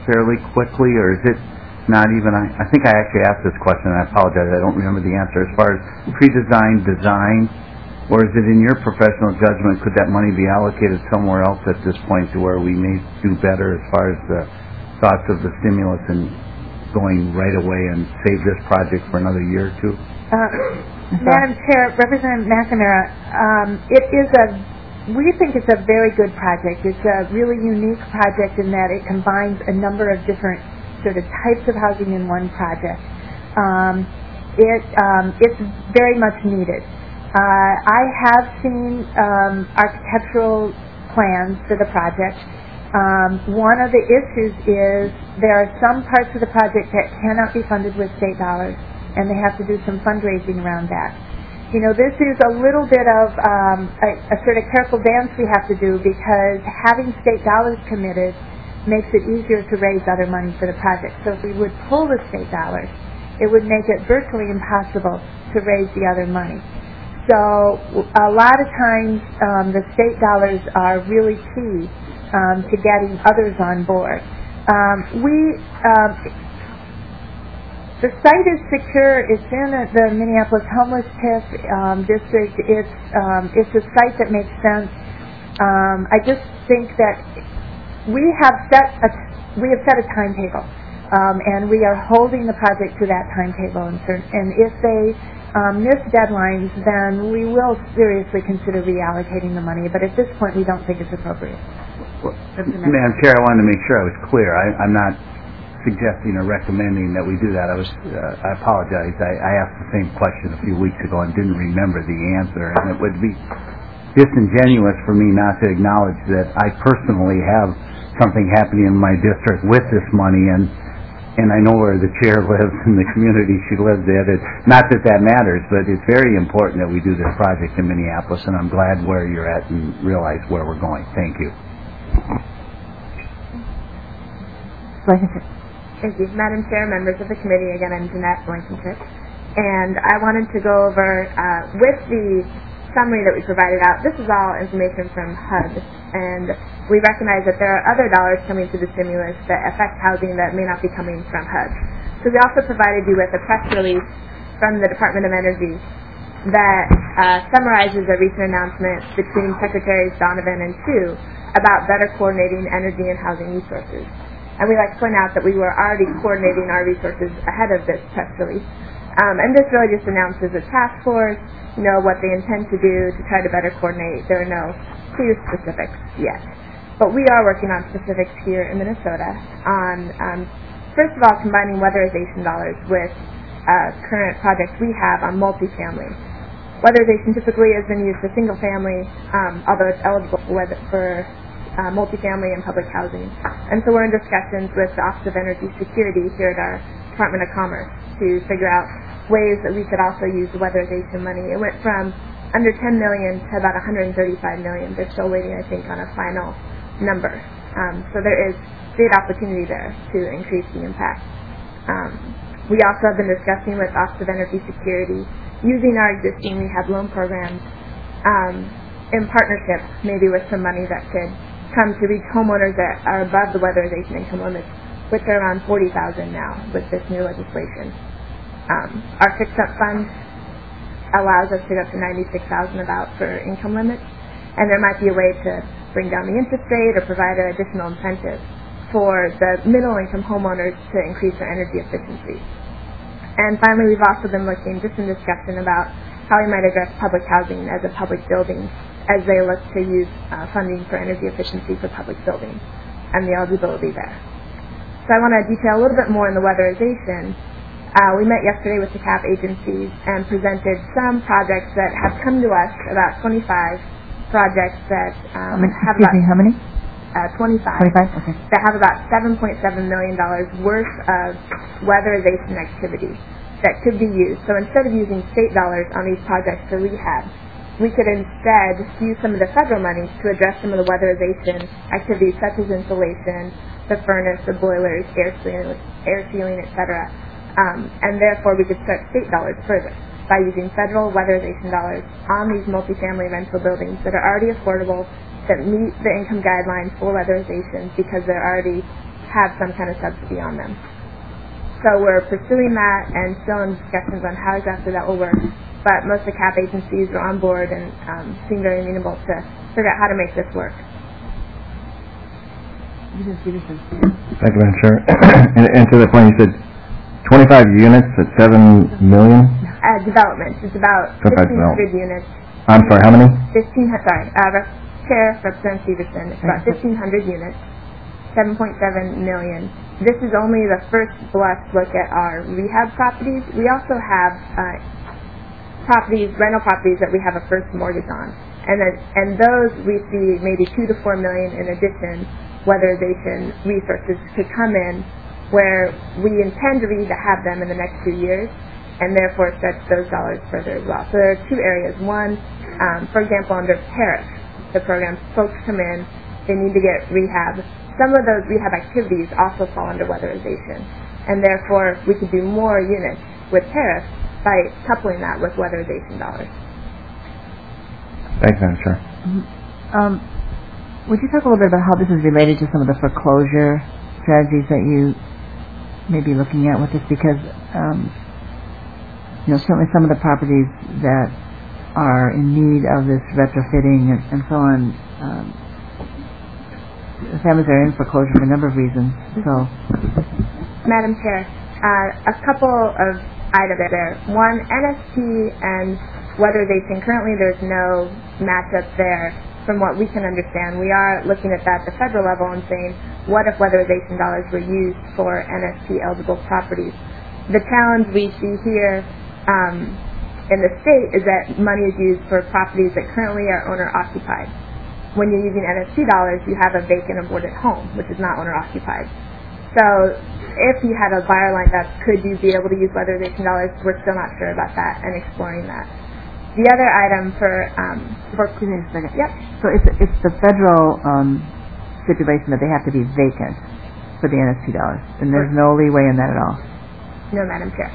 fairly quickly, or is it not even, I, I think I actually asked this question, and I apologize, I don't remember the answer, as far as pre-design, design, or is it in your professional judgment, could that money be allocated somewhere else at this point to where we may do better as far as the thoughts of the stimulus and going right away and save this project for another year or two? Uh, Madam Chair, Representative McNamara, um, it is a, we think it's a very good project. It's a really unique project in that it combines a number of different sort of types of housing in one project. Um, it, um, it's very much needed. Uh, I have seen um, architectural plans for the project. Um, one of the issues is there are some parts of the project that cannot be funded with state dollars, and they have to do some fundraising around that. You know, this is a little bit of um, a, a sort of careful dance we have to do, because having state dollars committed makes it easier to raise other money for the project. So if we would pull the state dollars, it would make it virtually impossible to raise the other money. So a lot of times um, the state dollars are really key um, to getting others on board. Um, we, um, the site is secure. It's in the Minneapolis Homeless T I F um, district. It's um, it's a site that makes sense. Um, I just think that we have set a we have set a timetable, um, and we are holding the project to that timetable. And, and if they um, miss deadlines, then we will seriously consider reallocating the money. But at this point, we don't think it's appropriate. Well, Madam Chair, I wanted to make sure I was clear. I, I'm not suggesting or recommending that we do that. I was uh, I apologize. I, I asked the same question a few weeks ago and didn't remember the answer, and it would be disingenuous for me not to acknowledge that I personally have something happening in my district with this money, and and I know where the chair lives and the community she lives in. It, not that that matters, but it's very important that we do this project in Minneapolis, and I'm glad where you're at and realize where we're going. Thank you. Thank you. Madam Chair, members of the committee, again, I'm Jeanette Blankenship, and I wanted to go over, uh, with the summary that we provided out, this is all information from H U D, and we recognize that there are other dollars coming through the stimulus that affect housing that may not be coming from H U D. So we also provided you with a press release from the Department of Energy that uh, summarizes a recent announcement between Secretaries Donovan and Chu about better coordinating energy and housing resources. And we'd like to point out that we were already coordinating our resources ahead of this press release. Um, and this really just announces a task force, you know, what they intend to do to try to better coordinate. There are no clear specifics yet. But we are working on specifics here in Minnesota on, um, first of all, combining weatherization dollars with uh, current projects we have on multifamily. Weatherization typically has been used for single family, um, although it's eligible for, weather, for uh, multifamily and public housing. And so we're in discussions with the Office of Energy Security here at our Department of Commerce to figure out ways that we could also use the weatherization money. It went from under ten million dollars to about one hundred thirty-five million dollars. They're still waiting, I think, on a final number. Um, so there is great opportunity there to increase the impact. Um, we also have been discussing with Office of Energy Security using our existing rehab loan programs um, in partnership, maybe with some money that could come to reach homeowners that are above the weatherization income limits, which are around forty thousand now with this new legislation. Um, our fix-up fund allows us to go up to ninety-six thousand about for income limits, and there might be a way to bring down the interest rate or provide an additional incentive for the middle-income homeowners to increase their energy efficiency. And finally, we've also been looking, just in discussion, about how we might address public housing as a public building as they look to use uh, funding for energy efficiency for public buildings and the eligibility there. So I want to detail a little bit more on the weatherization. Uh, we met yesterday with the C A P agencies and presented some projects that have come to us, about twenty-five projects that um, have Excuse about me, how many? uh, twenty-five, twenty-five? Okay. that have about seven point seven million dollars worth of weatherization activity that could be used. So instead of using state dollars on these projects for rehab, we could instead use some of the federal money to address some of the weatherization activities such as insulation, the furnace, the boilers, air sealing, air sealing, et cetera. Um, and therefore we could start state dollars further by using federal weatherization dollars on these multifamily rental buildings that are already affordable, that meet the income guidelines for weatherization because they're already have some kind of subsidy on them. So we're pursuing that and still in discussions on how exactly that will work. But most of the C A P agencies are on board and um, seem very amenable to figure out how to make this work. Thank you, Madam Chair. and, and to that point, you said twenty-five units at seven million? Uh, development. It's about fifteen hundred units. I'm sorry, how many? fifteen. Sorry, uh, Rep- Chair Representative Stevenson. It's about fifteen hundred units, seven point seven million. This is only the first blush look at our rehab properties. We also have uh, properties, rental properties that we have a first mortgage on, and then and those we see maybe two to four million in addition. Weatherization resources could come in, where we intend to rehab them in the next two years, and therefore stretch those dollars further as well. So there are two areas. One, um, for example, under tariff, the program, folks come in, they need to get rehab. Some of those rehab activities also fall under weatherization, and therefore we could do more units with tariff by coupling that with weatherization dollars. Thanks, Madam Chair. Mm-hmm. Um, would you talk a little bit about how this is related to some of the foreclosure strategies that you may be looking at with this? Because um, you know, certainly some of the properties that are in need of this retrofitting and, and so on, um, the families are in foreclosure for a number of reasons. So, Madam Chair, uh, a couple of items there. One, N S P and weatherization. Currently, there's no matchup there. From what we can understand, we are looking at that at the federal level and saying, what if weatherization dollars were used for N S P eligible properties? The challenge we see here um, in the state is that money is used for properties that currently are owner occupied. When you're using N S P dollars, you have a vacant aborted home, which is not owner-occupied. So if you had a buyer lined up, could you be able to use weatherization dollars? We're still not sure about that and exploring that. The other item for... Um, for excuse me a second. Yep. So it's, it's the federal um, stipulation that they have to be vacant for the N S P dollars, and there's no leeway in that at all? No, Madam Chair.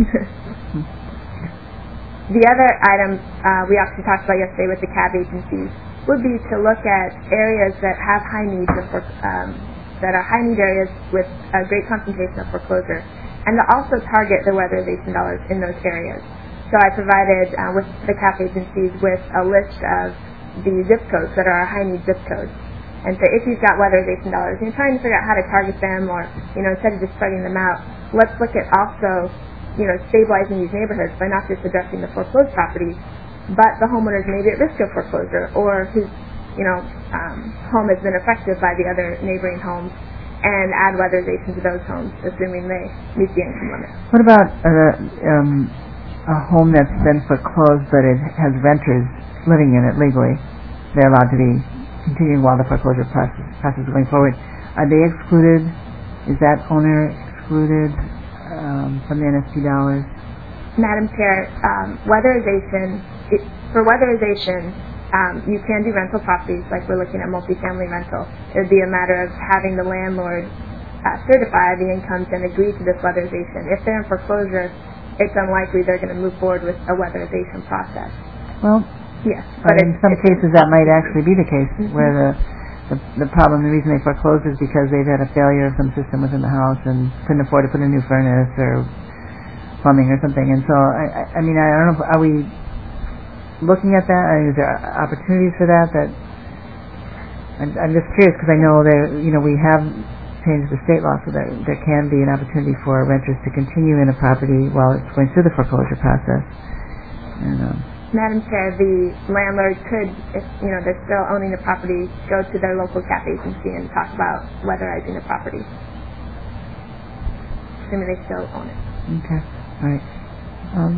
The other item uh, we actually talked about yesterday with the C A B agencies would be to look at areas that have high needs of for, um, that are high need areas with a great concentration of foreclosure, and to also target the weatherization dollars in those areas. So I provided uh, with the C A P agencies with a list of the zip codes that are our high need zip codes. And so if you've got weatherization dollars and you're trying to figure out how to target them, or you know, instead of just spreading them out, let's look at also, you know, stabilizing these neighborhoods by not just addressing the foreclosed properties, but the homeowners may be at risk of foreclosure, or whose, you know, um, home has been affected by the other neighboring homes, and add weatherization to those homes, assuming they meet the income limit. What about uh, um, a home that's been foreclosed, but it has renters living in it legally? They're allowed to be continuing while the foreclosure process, process is going forward. Are they excluded? Is that owner excluded um, from the N S P dollars? Madam Chair, um, weatherization, it, for weatherization, um, you can do rental properties like we're looking at multifamily rental. It would be a matter of having the landlord uh, certify the incomes and agree to this weatherization. If they're in foreclosure, it's unlikely they're going to move forward with a weatherization process. Well, yes, but in some cases that might actually be the case, mm-hmm. where the, the the problem, the reason they foreclosed is because they've had a failure of some system within the house and couldn't afford to put a new furnace or plumbing or something. And so, I, I, I mean, I don't know, if, are we looking at that? I mean, is there opportunities for that? That I'm, I'm just curious because I know there, you know, we have changed the state law so that there can be an opportunity for renters to continue in a property while it's going through the foreclosure process. And, um, Madam Chair, the landlord could, if you know they're still owning the property, go to their local C A P agency and talk about weatherizing the property, assuming they still own it. Okay, all right. Um,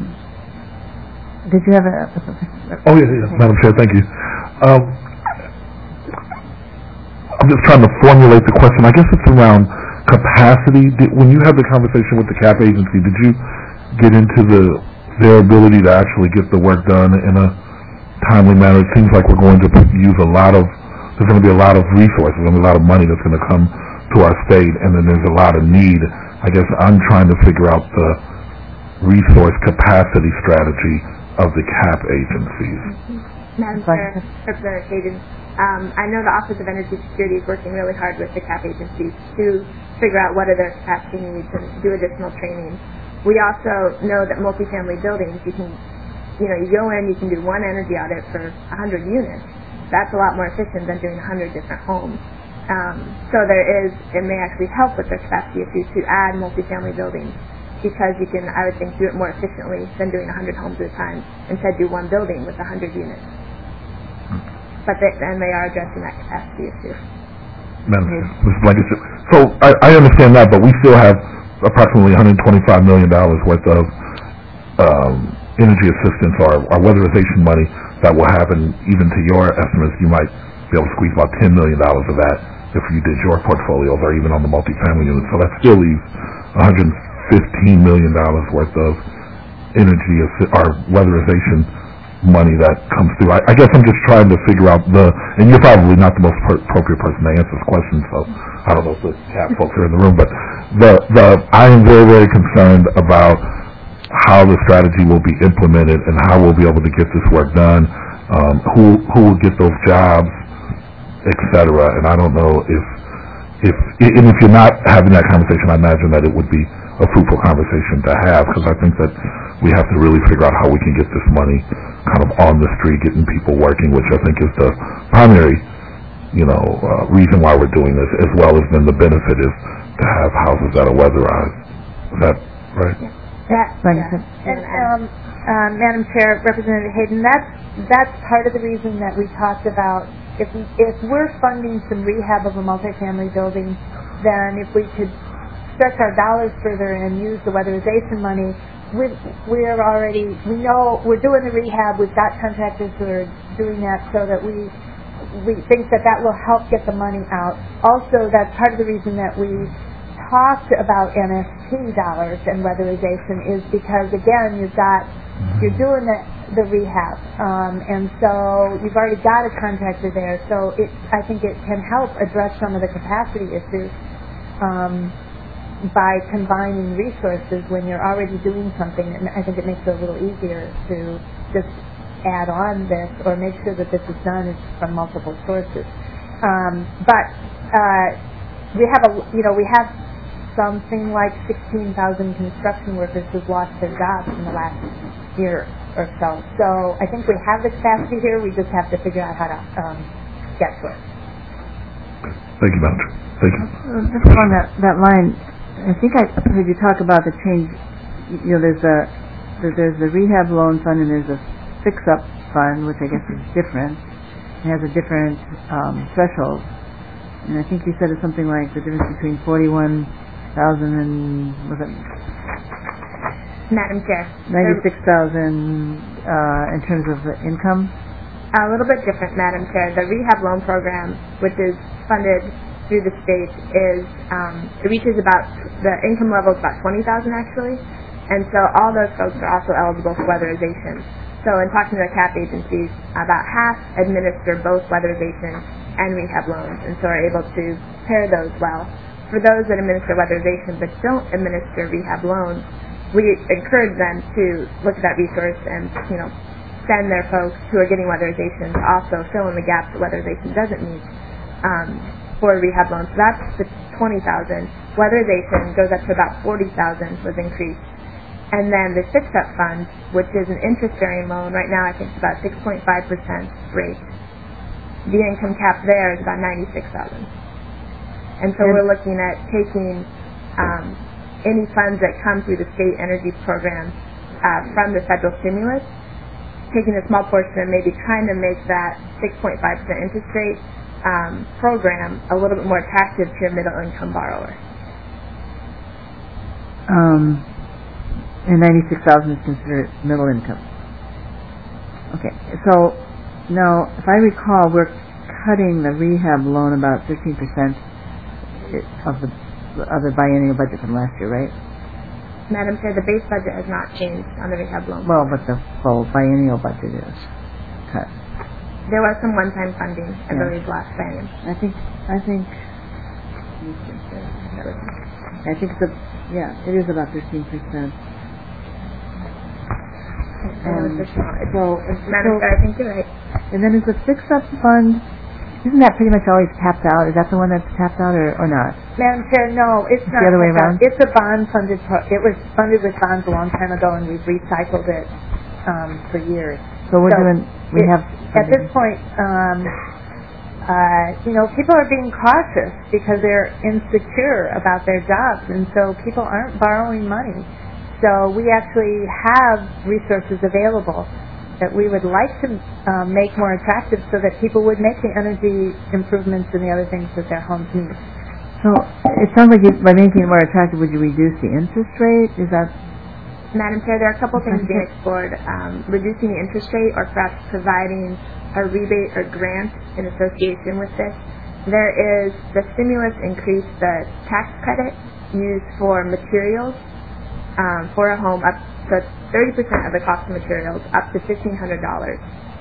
did you have a? a, a oh yes, yes, Madam Chair, thank you. Um, I'm just trying to formulate the question. I guess it's around capacity. Did, when you had the conversation with the C A P agency, did you get into the their ability to actually get the work done in a timely manner? It seems like we're going to use a lot of, there's going to be a lot of resources and a lot of money that's going to come to our state, and then there's a lot of need. I guess I'm trying to figure out the resource capacity strategy of the C A P agencies. Madam Chair, Representative Hayden, Um, I know the Office of Energy Security is working really hard with the C A P agencies to figure out what are their capacity needs and do additional training. We also know that multifamily buildings, you can, you know, you go in, you can do one energy audit for one hundred units. That's a lot more efficient than doing one hundred different homes. Um, so there is, it may actually help with their capacity issues to add multifamily buildings, because you can, I would think, do it more efficiently than doing one hundred homes at a time. Instead, do one building with one hundred units. But they, and they are addressing that capacity issue. Madam Chair, Miz Blankenship. So I, I understand that, but we still have approximately one hundred twenty-five million dollars worth of um, energy assistance or, or weatherization money that will happen. Even to your estimates, you might be able to squeeze about ten million dollars of that if you did your portfolios or even on the multifamily units. So that still leaves one hundred fifteen million dollars worth of energy assi- or weatherization money that comes through. I, I guess I'm just trying to figure out the, and you're probably not the most per- appropriate person to answer this question, so I don't know if the C A P folks are in the room, but the, the, I am very, very concerned about how the strategy will be implemented and how we'll be able to get this work done, um, who, who will get those jobs, et cetera. And I don't know if, if, and if you're not having that conversation, I imagine that it would be a fruitful conversation to have, because I think that we have to really figure out how we can get this money kind of on the street, getting people working, which I think is the primary, you know, uh, reason why we're doing this, as well as then the benefit is to have houses that are weatherized. Is that right? That, yeah. And um, uh, Madam Chair, Representative Hayden, that's that's part of the reason that we talked about if we, if we're funding some rehab of a multifamily building, then if we could stretch our dollars further and use the weatherization money. We're, we're already, we know, we're doing the rehab, we've got contractors who are doing that so that we we think that that will help get the money out. Also, that's part of the reason that we talked about M S T dollars and weatherization is because, again, you've got, you're doing the, the rehab, um, and so you've already got a contractor there, so it, I think it can help address some of the capacity issues. Um, by combining resources when you're already doing something, and I think it makes it a little easier to just add on this or make sure that this is done from multiple sources. Um, but uh, we have a, you know, we have something like sixteen thousand construction workers who've lost their jobs in the last year or so. So I think we have the capacity here. We just have to figure out how to um, get to it. Thank you, Madam Chair. Thank you. Uh, just on that, that line, I think I heard you talk about the change. You know, there's a there's the rehab loan fund and there's a fix-up fund, which I guess is different. It has a different um, threshold. And I think you said it's something like the difference between forty-one thousand and was it Madam Chair, ninety-six thousand uh, in terms of the income. A little bit different, Madam Chair. The rehab loan program, which is funded through the state, is um, it reaches about the income level is about twenty thousand actually, and so all those folks are also eligible for weatherization. So in talking to the C A P agencies, about half administer both weatherization and rehab loans, and so are able to pair those well. For those that administer weatherization but don't administer rehab loans, we encourage them to look at that resource and, you know, send their folks who are getting weatherization to also fill in the gaps that weatherization doesn't meet. Um, for rehab loans. So that's the twenty thousand. Weatherization goes up to about forty thousand was increased. And then the fix-up fund, which is an interest-bearing loan, right now I think it's about six point five percent rate. The income cap there is about ninety-six thousand. And so we're looking at taking um, any funds that come through the state energy program uh, from the federal stimulus, taking a small portion and maybe trying to make that six point five percent interest rate Um, program a little bit more attractive to a middle-income borrower. Um, and ninety-six thousand is considered middle income. Okay, so now, if I recall, we're cutting the rehab loan about fifteen percent of the of the biennial budget from last year, right? Madam Chair, the base budget has not changed on the rehab loan. Well, but the full biennial budget is cut. There was some one-time funding, I Yeah. believe, last biennium. I think, I think, I think the, yeah, it is about fifteen percent. Um, so, Madam so, Chair, I think you're right. and then is the fix-up fund, Isn't that pretty much always tapped out? Is that the one that's tapped out or, or not? Madam Chair, no, it's It's not. the other way tapped out. around? It's a bond-funded, pro- it was funded with bonds a long time ago, and we've recycled it um, for years. So we're So doing, we it- have... At this point, um, uh, you know, people are being cautious because they're insecure about their jobs, and so people aren't borrowing money. So we actually have resources available that we would like to um, make more attractive so that people would make the energy improvements and the other things that their homes need. So it sounds like you, by making it more attractive, would you reduce the interest rate? Is that... Madam Chair, there are a couple things being explored. Um, reducing the interest rate or perhaps providing a rebate or grant in association with this. There is the stimulus increase, the tax credit used for materials um, for a home up to thirty percent of the cost of materials up to fifteen hundred dollars,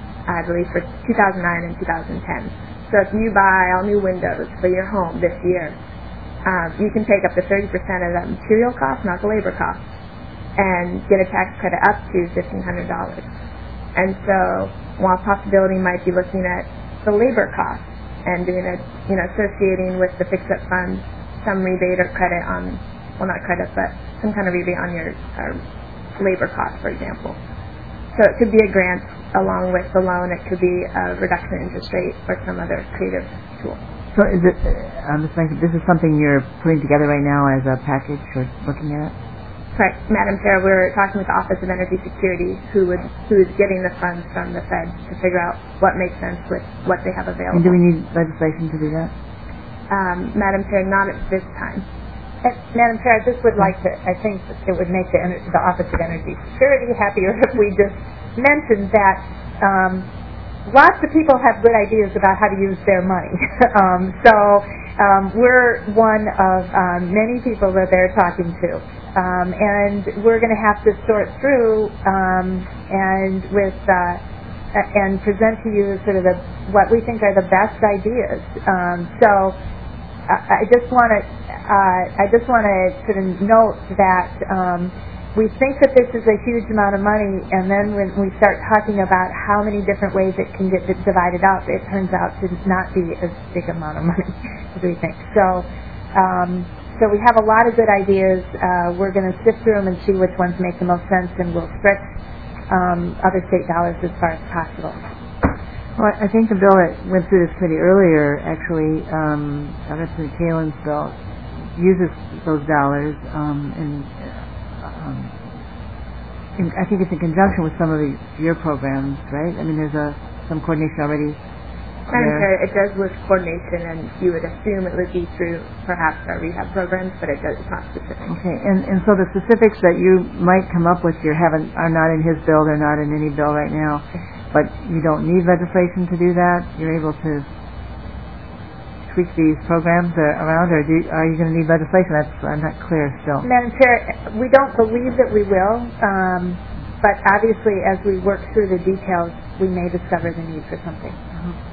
I believe, for two thousand nine and two thousand ten. So if you buy all new windows for your home this year, um, you can take up to thirty percent of that material cost, not the labor cost, and get a tax credit up to fifteen hundred dollars. And so one possibility might be looking at the labor cost and doing a, you know, associating with the fix-up fund some rebate or credit on, well, not credit, but some kind of rebate on your uh, labor cost, for example. So it could be a grant along with the loan. It could be a reduction in interest rate or some other creative tool. So is it, I'm just thinking, this is something you're putting together right now as a package or looking at? Correct, Madam Chair. We're talking with the Office of Energy Security, who would who is getting the funds from the Fed to figure out what makes sense with what they have available. And do we need legislation to do that? Um, Madam Chair, not at this time. Uh, Madam Chair, I just would like to, I think it would make the, Ener- the Office of Energy Security happier if we just mentioned that um, lots of people have good ideas about how to use their money. um, so um, we're one of um, many people that they're talking to. Um, and we're going to have to sort through um, and with uh, and present to you sort of the, what we think are the best ideas. Um, so I, I just want to uh, I just want to sort of note that um, we think that this is a huge amount of money, and then when we start talking about how many different ways it can get divided up, it turns out to not be as big amount of money as we think. So. Um, So we have a lot of good ideas. Uh, we're going to sift through them and see which ones make the most sense, and we'll stretch um, other state dollars as far as possible. Well, I think the bill that went through this committee earlier, actually, um, Congressman Kalen's bill, uses those dollars, um, and um, in, I think it's in conjunction with some of the, your programs, right? I mean, there's a some coordination already. Madam Chair, it does list coordination, and you would assume it would be through perhaps our rehab programs, but it does, it's not specific. Okay, and, and so the specifics that you might come up with here haven't, are not in his bill, they're not in any bill right now, but you don't need legislation to do that? You're able to tweak these programs uh, around, or do you, are you going to need legislation? That's I'm not clear still. Madam Chair, we don't believe that we will, um, but obviously as we work through the details, we may discover the need for something. Uh-huh.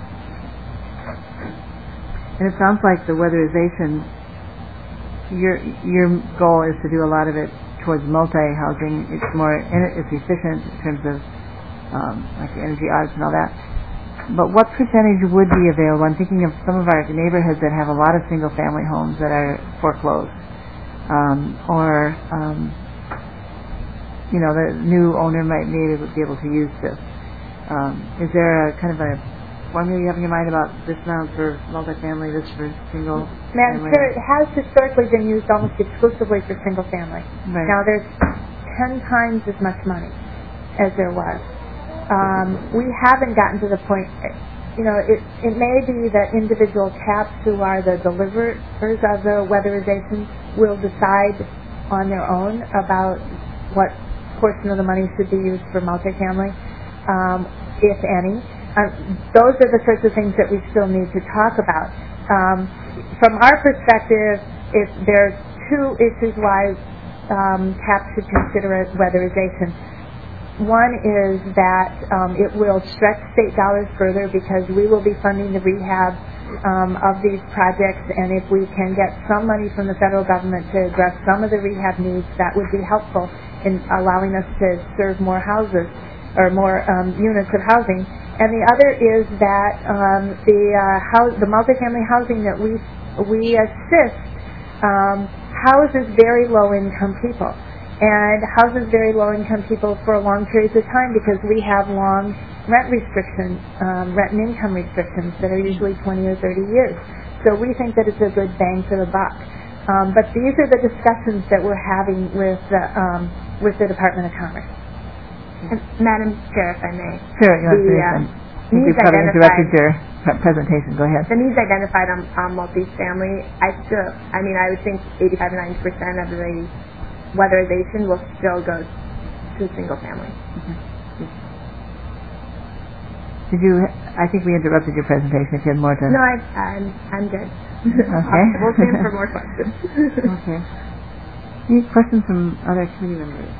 And it sounds like the weatherization, your your goal is to do a lot of it towards multi-housing. It's more, it's efficient in terms of um, like the energy audits and all that. But what percentage would be available? I'm thinking of some of our neighborhoods that have a lot of single-family homes that are foreclosed, um, or um, you know, the new owner might maybe be able to use this. Um, is there a kind of a formula you have in your mind about this amount for multifamily, this for single Madam family? Chair, it has historically been used almost exclusively for single family. Right. Now there's ten times as much money as there was. Um, we haven't gotten to the point, you know, it, it may be that individual CAPs who are the deliverers of the weatherization will decide on their own about what portion of the money should be used for multifamily, um, if any. Uh, those are the sorts of things that we still need to talk about. Um, from our perspective, if there are two issues why um, CAP should consider weatherization. One is that um, it will stretch state dollars further because we will be funding the rehab um, of these projects, and if we can get some money from the federal government to address some of the rehab needs, that would be helpful in allowing us to serve more houses or more um, units of housing. and the other is that um, the uh, house, the multifamily housing that we we assist um, houses very low-income people, and houses very low-income people for long periods of time because we have long rent restrictions, um, rent and income restrictions that are usually twenty or thirty years. So we think that it's a good bang for the buck. Um, but these are the discussions that we're having with the um, with the Department of Commerce. And Madam Chair, if I may. Sure, you want The, to uh, I think needs we probably identified- interrupted your pre- presentation. Go ahead. The needs identified on, on multifamily, I still, I mean, I would think eighty-five to ninety percent of the weatherization will still go to single family. Did you? I think we interrupted your presentation. If you had more to. No, I, I'm, I'm good. Okay. We'll stand for more questions. Okay. Any questions from other committee members?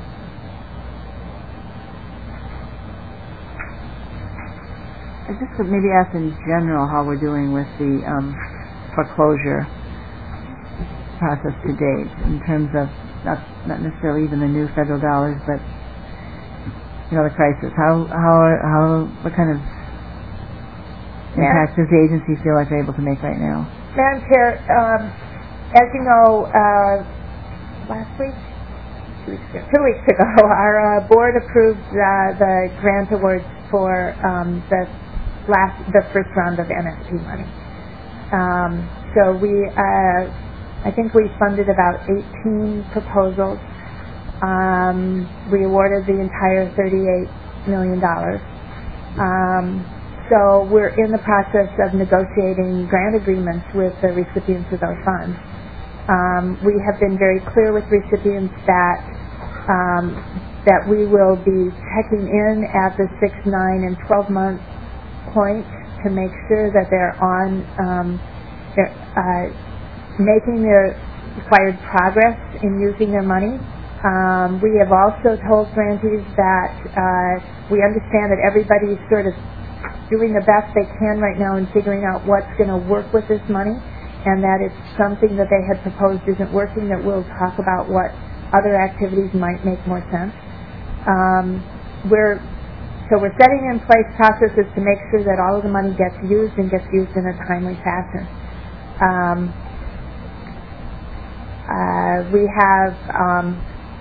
I just would maybe ask in general how we're doing with the um, foreclosure process to date in terms of not not necessarily even the new federal dollars, but you know the crisis. How how how what kind of impact does the agency feel like they're able to make right now? Madam Chair, um, as you know, uh, last week, two weeks ago, two weeks ago, our uh, board approved uh, the grant awards for um, the last, the first round of M S P money. Um, so we, uh, I think we funded about eighteen proposals. Um, we awarded the entire thirty-eight million dollars. Um, so we're in the process of negotiating grant agreements with the recipients of those funds. Um, we have been very clear with recipients that um, that we will be checking in at the six, nine, and twelve month point to make sure that they're on, um, they're uh, making their required progress in using their money. Um, we have also told grantees that uh, we understand that everybody's sort of doing the best they can right now in figuring out what's going to work with this money, and that if something that they had proposed isn't working, that we'll talk about what other activities might make more sense. Um, we're So we're setting in place processes to make sure that all of the money gets used and gets used in a timely fashion. Um, uh, we have, um,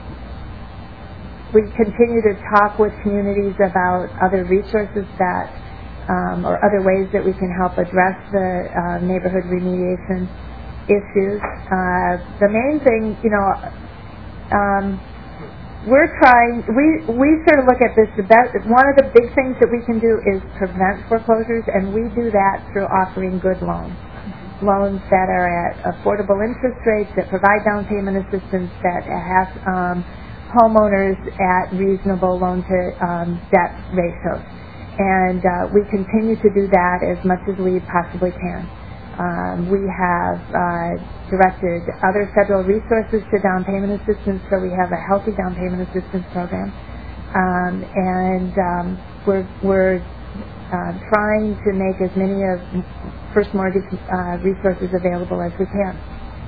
we continue to talk with communities about other resources that, um, or other ways that we can help address the uh, neighborhood remediation issues. Uh, the main thing, you know, um, We're trying, we, we sort of look at this, the best, one of the big things that we can do is prevent foreclosures, and we do that through offering good loans. Loans that are at affordable interest rates, that provide down payment assistance, that have um, homeowners at reasonable loan-to-debt um, ratios. And uh, we continue to do that as much as we possibly can. Um, we have uh, directed other federal resources to down payment assistance, so we have a healthy down payment assistance program, um, and um, we're we're uh, trying to make as many of first mortgage uh, resources available as we can.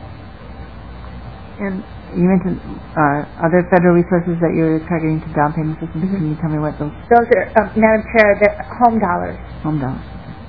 And you mentioned uh, other federal resources that you're targeting to down payment assistance. Mm-hmm. Can you tell me what those? Those are, uh, Madam Chair, they're home dollars. Home dollars.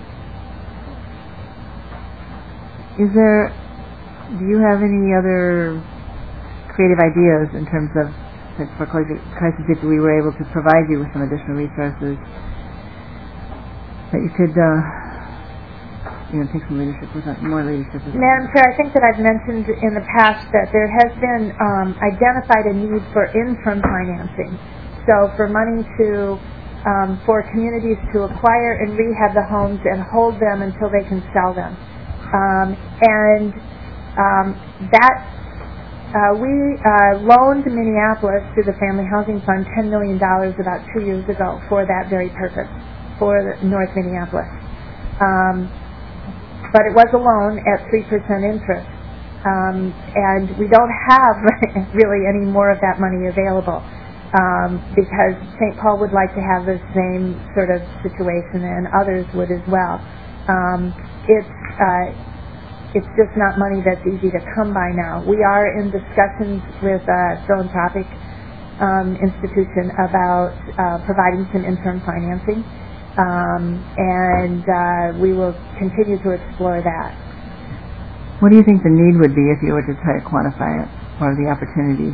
Is there, do you have any other creative ideas in terms of the foreclosure crisis if we were able to provide you with some additional resources that you could, uh, you know, take some leadership with, uh, more leadership with? Madam Chair, I think that I've mentioned in the past that there has been um, identified a need for interim financing. So for money to, um, for communities to acquire and rehab the homes and hold them until they can sell them. Um, and um, that uh, we uh, loaned Minneapolis through the Family Housing Fund ten million dollars about two years ago for that very purpose, for the North Minneapolis. Um, but it was a loan at three percent interest, um, and we don't have really any more of that money available um, because Saint Paul would like to have the same sort of situation, and others would as well. Um, it's uh, it's just not money that's easy to come by now. We are in discussions with a philanthropic um, institution about uh, providing some interim financing, Um, and uh, we will continue to explore that. What do you think the need would be if you were to try to quantify it, or the opportunity?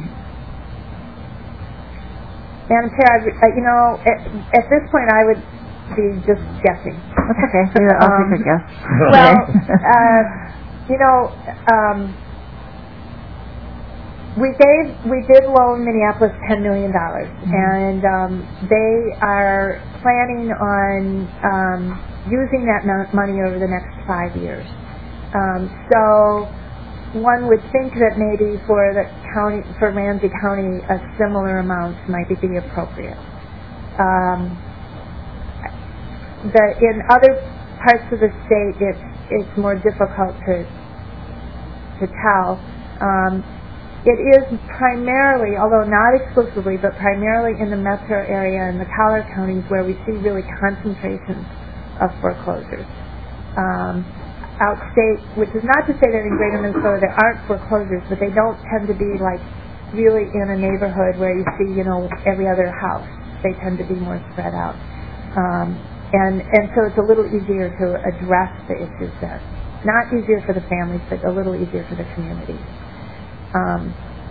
Madam Chair, I, uh, you know, at, at this point I would be just guessing. That's okay. Yeah, I'll um, take a guess. Well, uh, you know, um, we gave, we did loan Minneapolis ten million dollars, mm-hmm. and um, they are planning on um, using that money over the next five years. Um, so one would think that maybe for the county, for Ramsey County, a similar amount might be appropriate. Um, the, in other parts of the state, it's it's more difficult to to tell. Um, it is primarily, although not exclusively, but primarily in the metro area and the collar counties where we see really concentrations of foreclosures. Um, outstate, which is not to say that in greater Minnesota there aren't foreclosures, but they don't tend to be like really in a neighborhood where you see, you know, every other house. They tend to be more spread out. Um, and, and so it's a little easier to address the issues there. Not easier for the families, but a little easier for the communities. Um,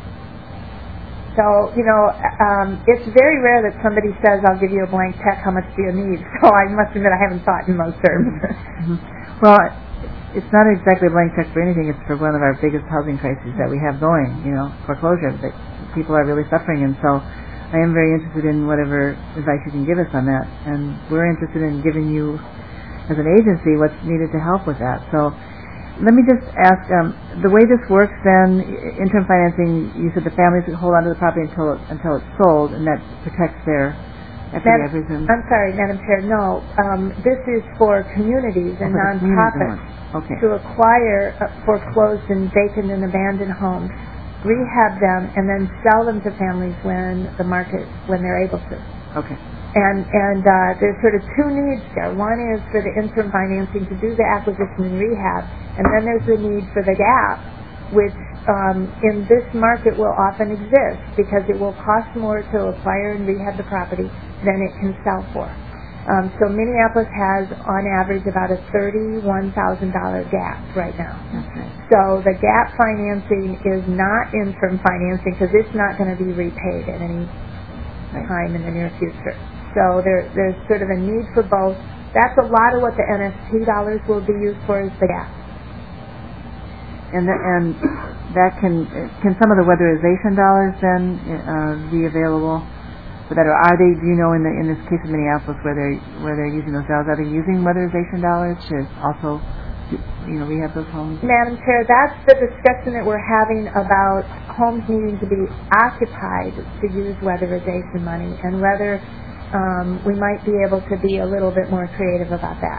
so, you know, um, it's very rare that somebody says, I'll give you a blank check, how much do you need? So I must admit I haven't thought in those terms. Mm-hmm. Well, it's not exactly a blank check for anything. It's for one of our biggest housing crises that we have going, you know, foreclosure. That people are really suffering, and so I am very interested in whatever advice you can give us on that. And we're interested in giving you, as an agency, what's needed to help with that. So let me just ask, um, the way this works then, interim financing, you said the families hold on to the property until, until it's sold, and that protects their equity, I presume. I'm sorry, Madam Chair, no. Um, this is for communities and oh, nonprofits okay. to acquire uh, foreclosed and vacant and abandoned homes, rehab them, and then sell them to families when the market, when they're able to. Okay. And and uh, there's sort of two needs there. One is for the interim financing to do the acquisition and rehab, and then there's the need for the gap, which um, in this market will often exist because it will cost more to acquire and rehab the property than it can sell for. Um, so Minneapolis has, on average, about a thirty-one thousand dollars gap right now. Okay. So the gap financing is not interim financing because it's not going to be repaid at any time in the near future. So there, there's sort of a need for both. That's a lot of what the N S T dollars will be used for, is the gap. And the, and that can can some of the weatherization dollars then uh, be available for that, or are they? Do you know in the in this case of Minneapolis where they where they're using those dollars, are they using weatherization dollars to also, you know, rehab those homes? Madam Chair, that's the discussion that we're having about homes needing to be occupied to use weatherization money, and whether um, we might be able to be a little bit more creative about that.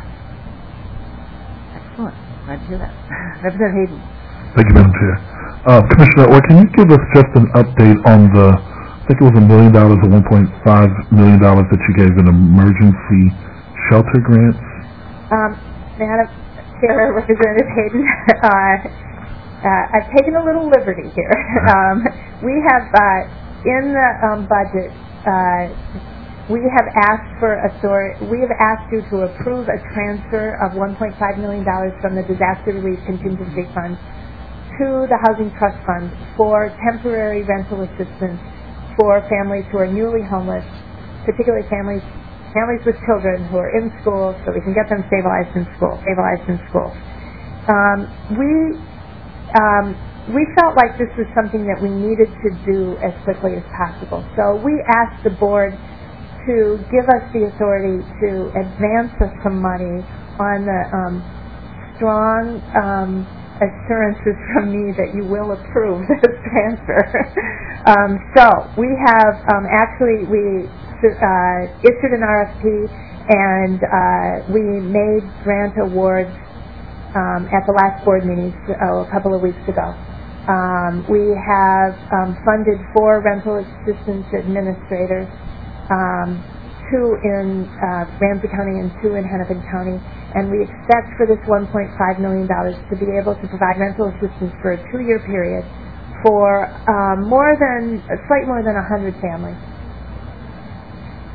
Excellent. Glad to hear that. Representative Hayden. Thank you, Madam Chair. Uh, Commissioner Orr, can you give us just an update on the, I think it was a million dollars or one point five million dollars that you gave in emergency shelter grants? Um, Madam Chair, Representative Hayden, uh, uh, I've taken a little liberty here. um, we have, uh, in the um, budget, uh, we have asked for authority, we have asked you to approve a transfer of one point five million dollars from the Disaster Relief Contingency Fund to the Housing Trust Fund for temporary rental assistance for families who are newly homeless, particularly families families with children who are in school, so we can get them stabilized in school, stabilized in school. Um, we um, we felt like this was something that we needed to do as quickly as possible. So we asked the board to give us the authority to advance us some money on the um, strong um, assurances from me that you will approve this transfer. um, so we have um, actually we uh, issued an R F P, and uh, we made grant awards um, at the last board meeting oh, a couple of weeks ago. Um, we have um, funded four rental assistance administrators, um, two in uh, Ramsey County and two in Hennepin County, and we expect for this one point five million dollars to be able to provide rental assistance for a two-year period for um, more than, slightly more than one hundred families.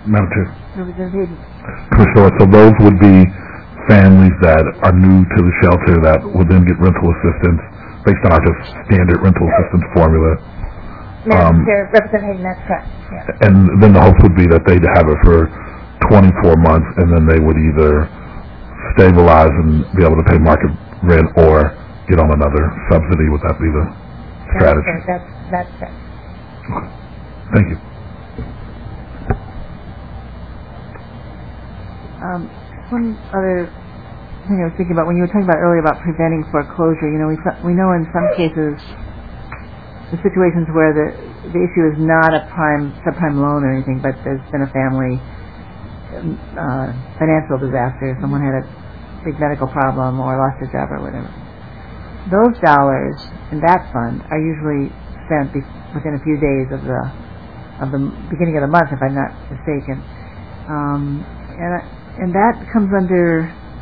Madam Chair. Representative Hayden. Commissioner Orr, so those would be families that are new to the shelter that would then get rental assistance based on our just standard rental assistance formula. Madam Um, Chair, Representative Hayden, that's correct. Yeah. And then the hope would be that they'd have it for twenty-four months, and then they would either stabilize and be able to pay market rent or get on another subsidy. Would that be the strategy? That's, that's, that's correct. Thank you. Um, one other thing I was thinking about when you were talking about earlier about preventing foreclosure. You know, we we know in some cases the situations where the the issue is not a prime subprime loan or anything, but there's been a family uh, financial disaster. Someone had a big medical problem or lost their job or whatever. Those dollars in that fund are usually spent be- within a few days of the of the beginning of the month, if I'm not mistaken. Um, and I, and that comes under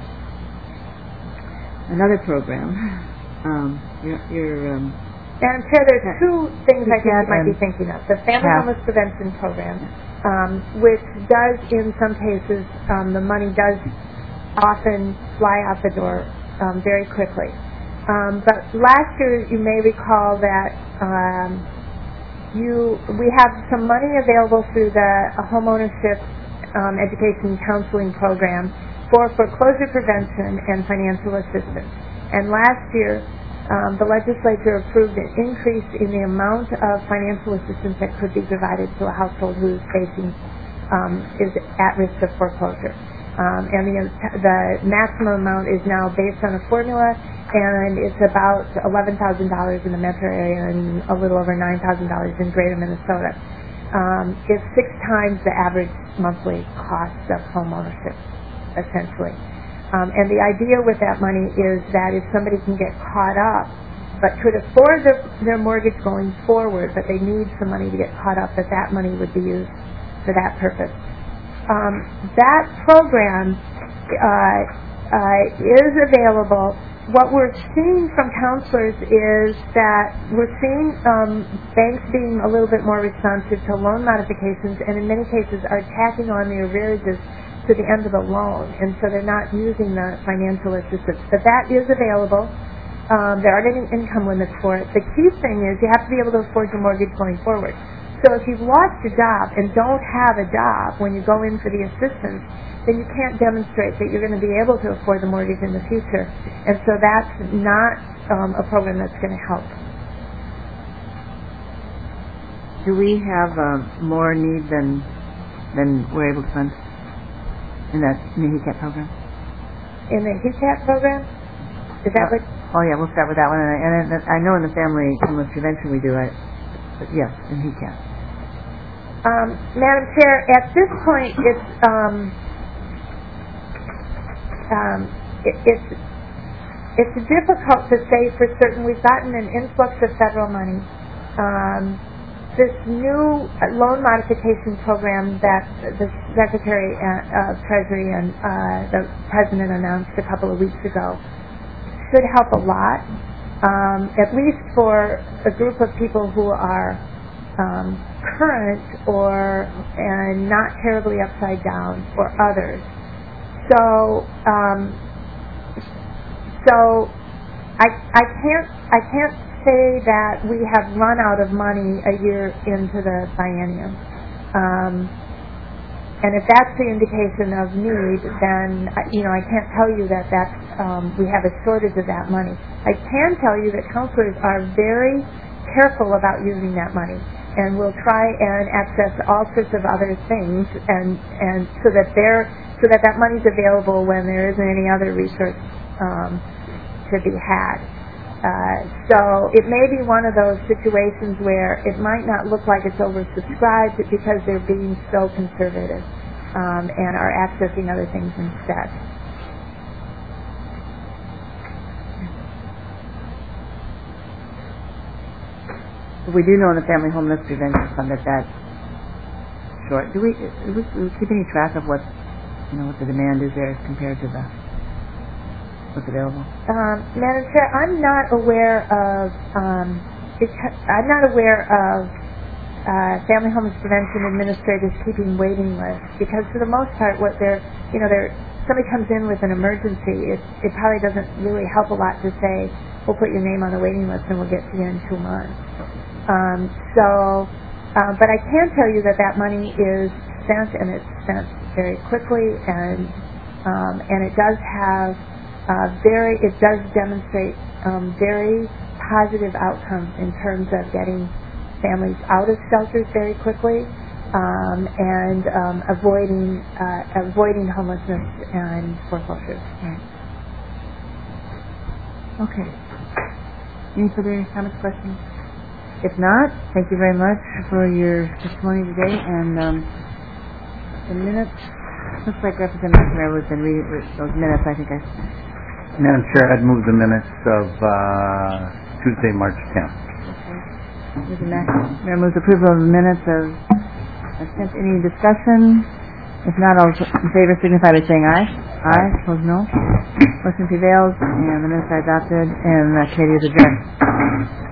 another program. Um, your, your um, Madam Chair, there's two things I think you might be and thinking of. The Family half. Homeless Prevention Program, um, which does, in some cases, um, the money does often fly out the door um, very quickly. Um, but last year, you may recall that um, you we have some money available through the uh, homeownership um, education counseling program for foreclosure prevention and financial assistance. And last year, um, the legislature approved an increase in the amount of financial assistance that could be provided to a household who is facing um, is at risk of foreclosure. Um, and the, the maximum amount is now based on a formula, and it's about eleven thousand dollars in the metro area and a little over nine thousand dollars in greater Minnesota. Um, it's six times the average monthly cost of home ownership, essentially. Um, and the idea with that money is that if somebody can get caught up but could afford their, their mortgage going forward, but they need some money to get caught up, that that money would be used for that purpose. Um, that program uh, uh, is available. What we're seeing from counselors is that we're seeing um, banks being a little bit more responsive to loan modifications, and in many cases are tacking on the arrearages to the end of the loan, and so they're not using the financial assistance. But that is available. Um, there aren't any income limits for it. The key thing is you have to be able to afford your mortgage going forward. So if you've lost your job and don't have a job when you go in for the assistance, then you can't demonstrate that you're going to be able to afford the mortgage in the future. And so that's not um, a program that's going to help. do we have um, more need than than we're able to fund in that in the H C A P program? In the H C A P program? Is that what? Oh yeah, we'll start with that one. And I, and I know in the family homeless prevention we do it, but yes, in H C A P. Um, Madam Chair, at this point, it's um, um, it, it's it's difficult to say for certain. We've gotten an influx of federal money. Um, this new loan modification program that the Secretary of Treasury and uh, the President announced a couple of weeks ago should help a lot, um, at least for a group of people who are um, current or and not terribly upside down for others. So, um, so I I can't I can't say that we have run out of money a year into the biennium. Um, And if that's the indication of need, then, you know, I can't tell you that that's, um, we have a shortage of that money. I can tell you that counselors are very careful about using that money and will try and access all sorts of other things and, and so that they're, so that that money's available when there isn't any other resource um, to be had. Uh, so it may be one of those situations where it might not look like it's oversubscribed because they're being so conservative um, and are accessing other things instead. We do know in the Family Homeless Prevention Fund that that's short. Do we, do we, do we keep any track of what, you know, what the demand is there compared to the what's available? Um, Madam Chair, I'm not aware of um, because I'm not aware of uh, family homeless prevention administrators keeping waiting lists, because for the most part, what they're, you know, they're somebody comes in with an emergency, it, it probably doesn't really help a lot to say, we'll put your name on the waiting list and we'll get to you in two months. Um, so, uh, but I can tell you that that money is spent, and it's spent very quickly, and um, and it does have uh, very, it does demonstrate um, very positive outcomes in terms of getting families out of shelters very quickly, um, and um, avoiding uh, avoiding homelessness and foreclosures. Right. Okay. Any further comments, questions? If not, thank you very much for your testimony today. And um, the minutes, looks like Representative McNamara was in reading those minutes. I think I. Madam Chair, I'd move the minutes of uh, Tuesday, March tenth. Okay. Mister McNamara moves approval of the minutes of of tenth. Any discussion? If not, all in favor signify by saying aye. Aye. Opposed, no. Motion prevails, and the minutes are adopted, and the committee is adjourned.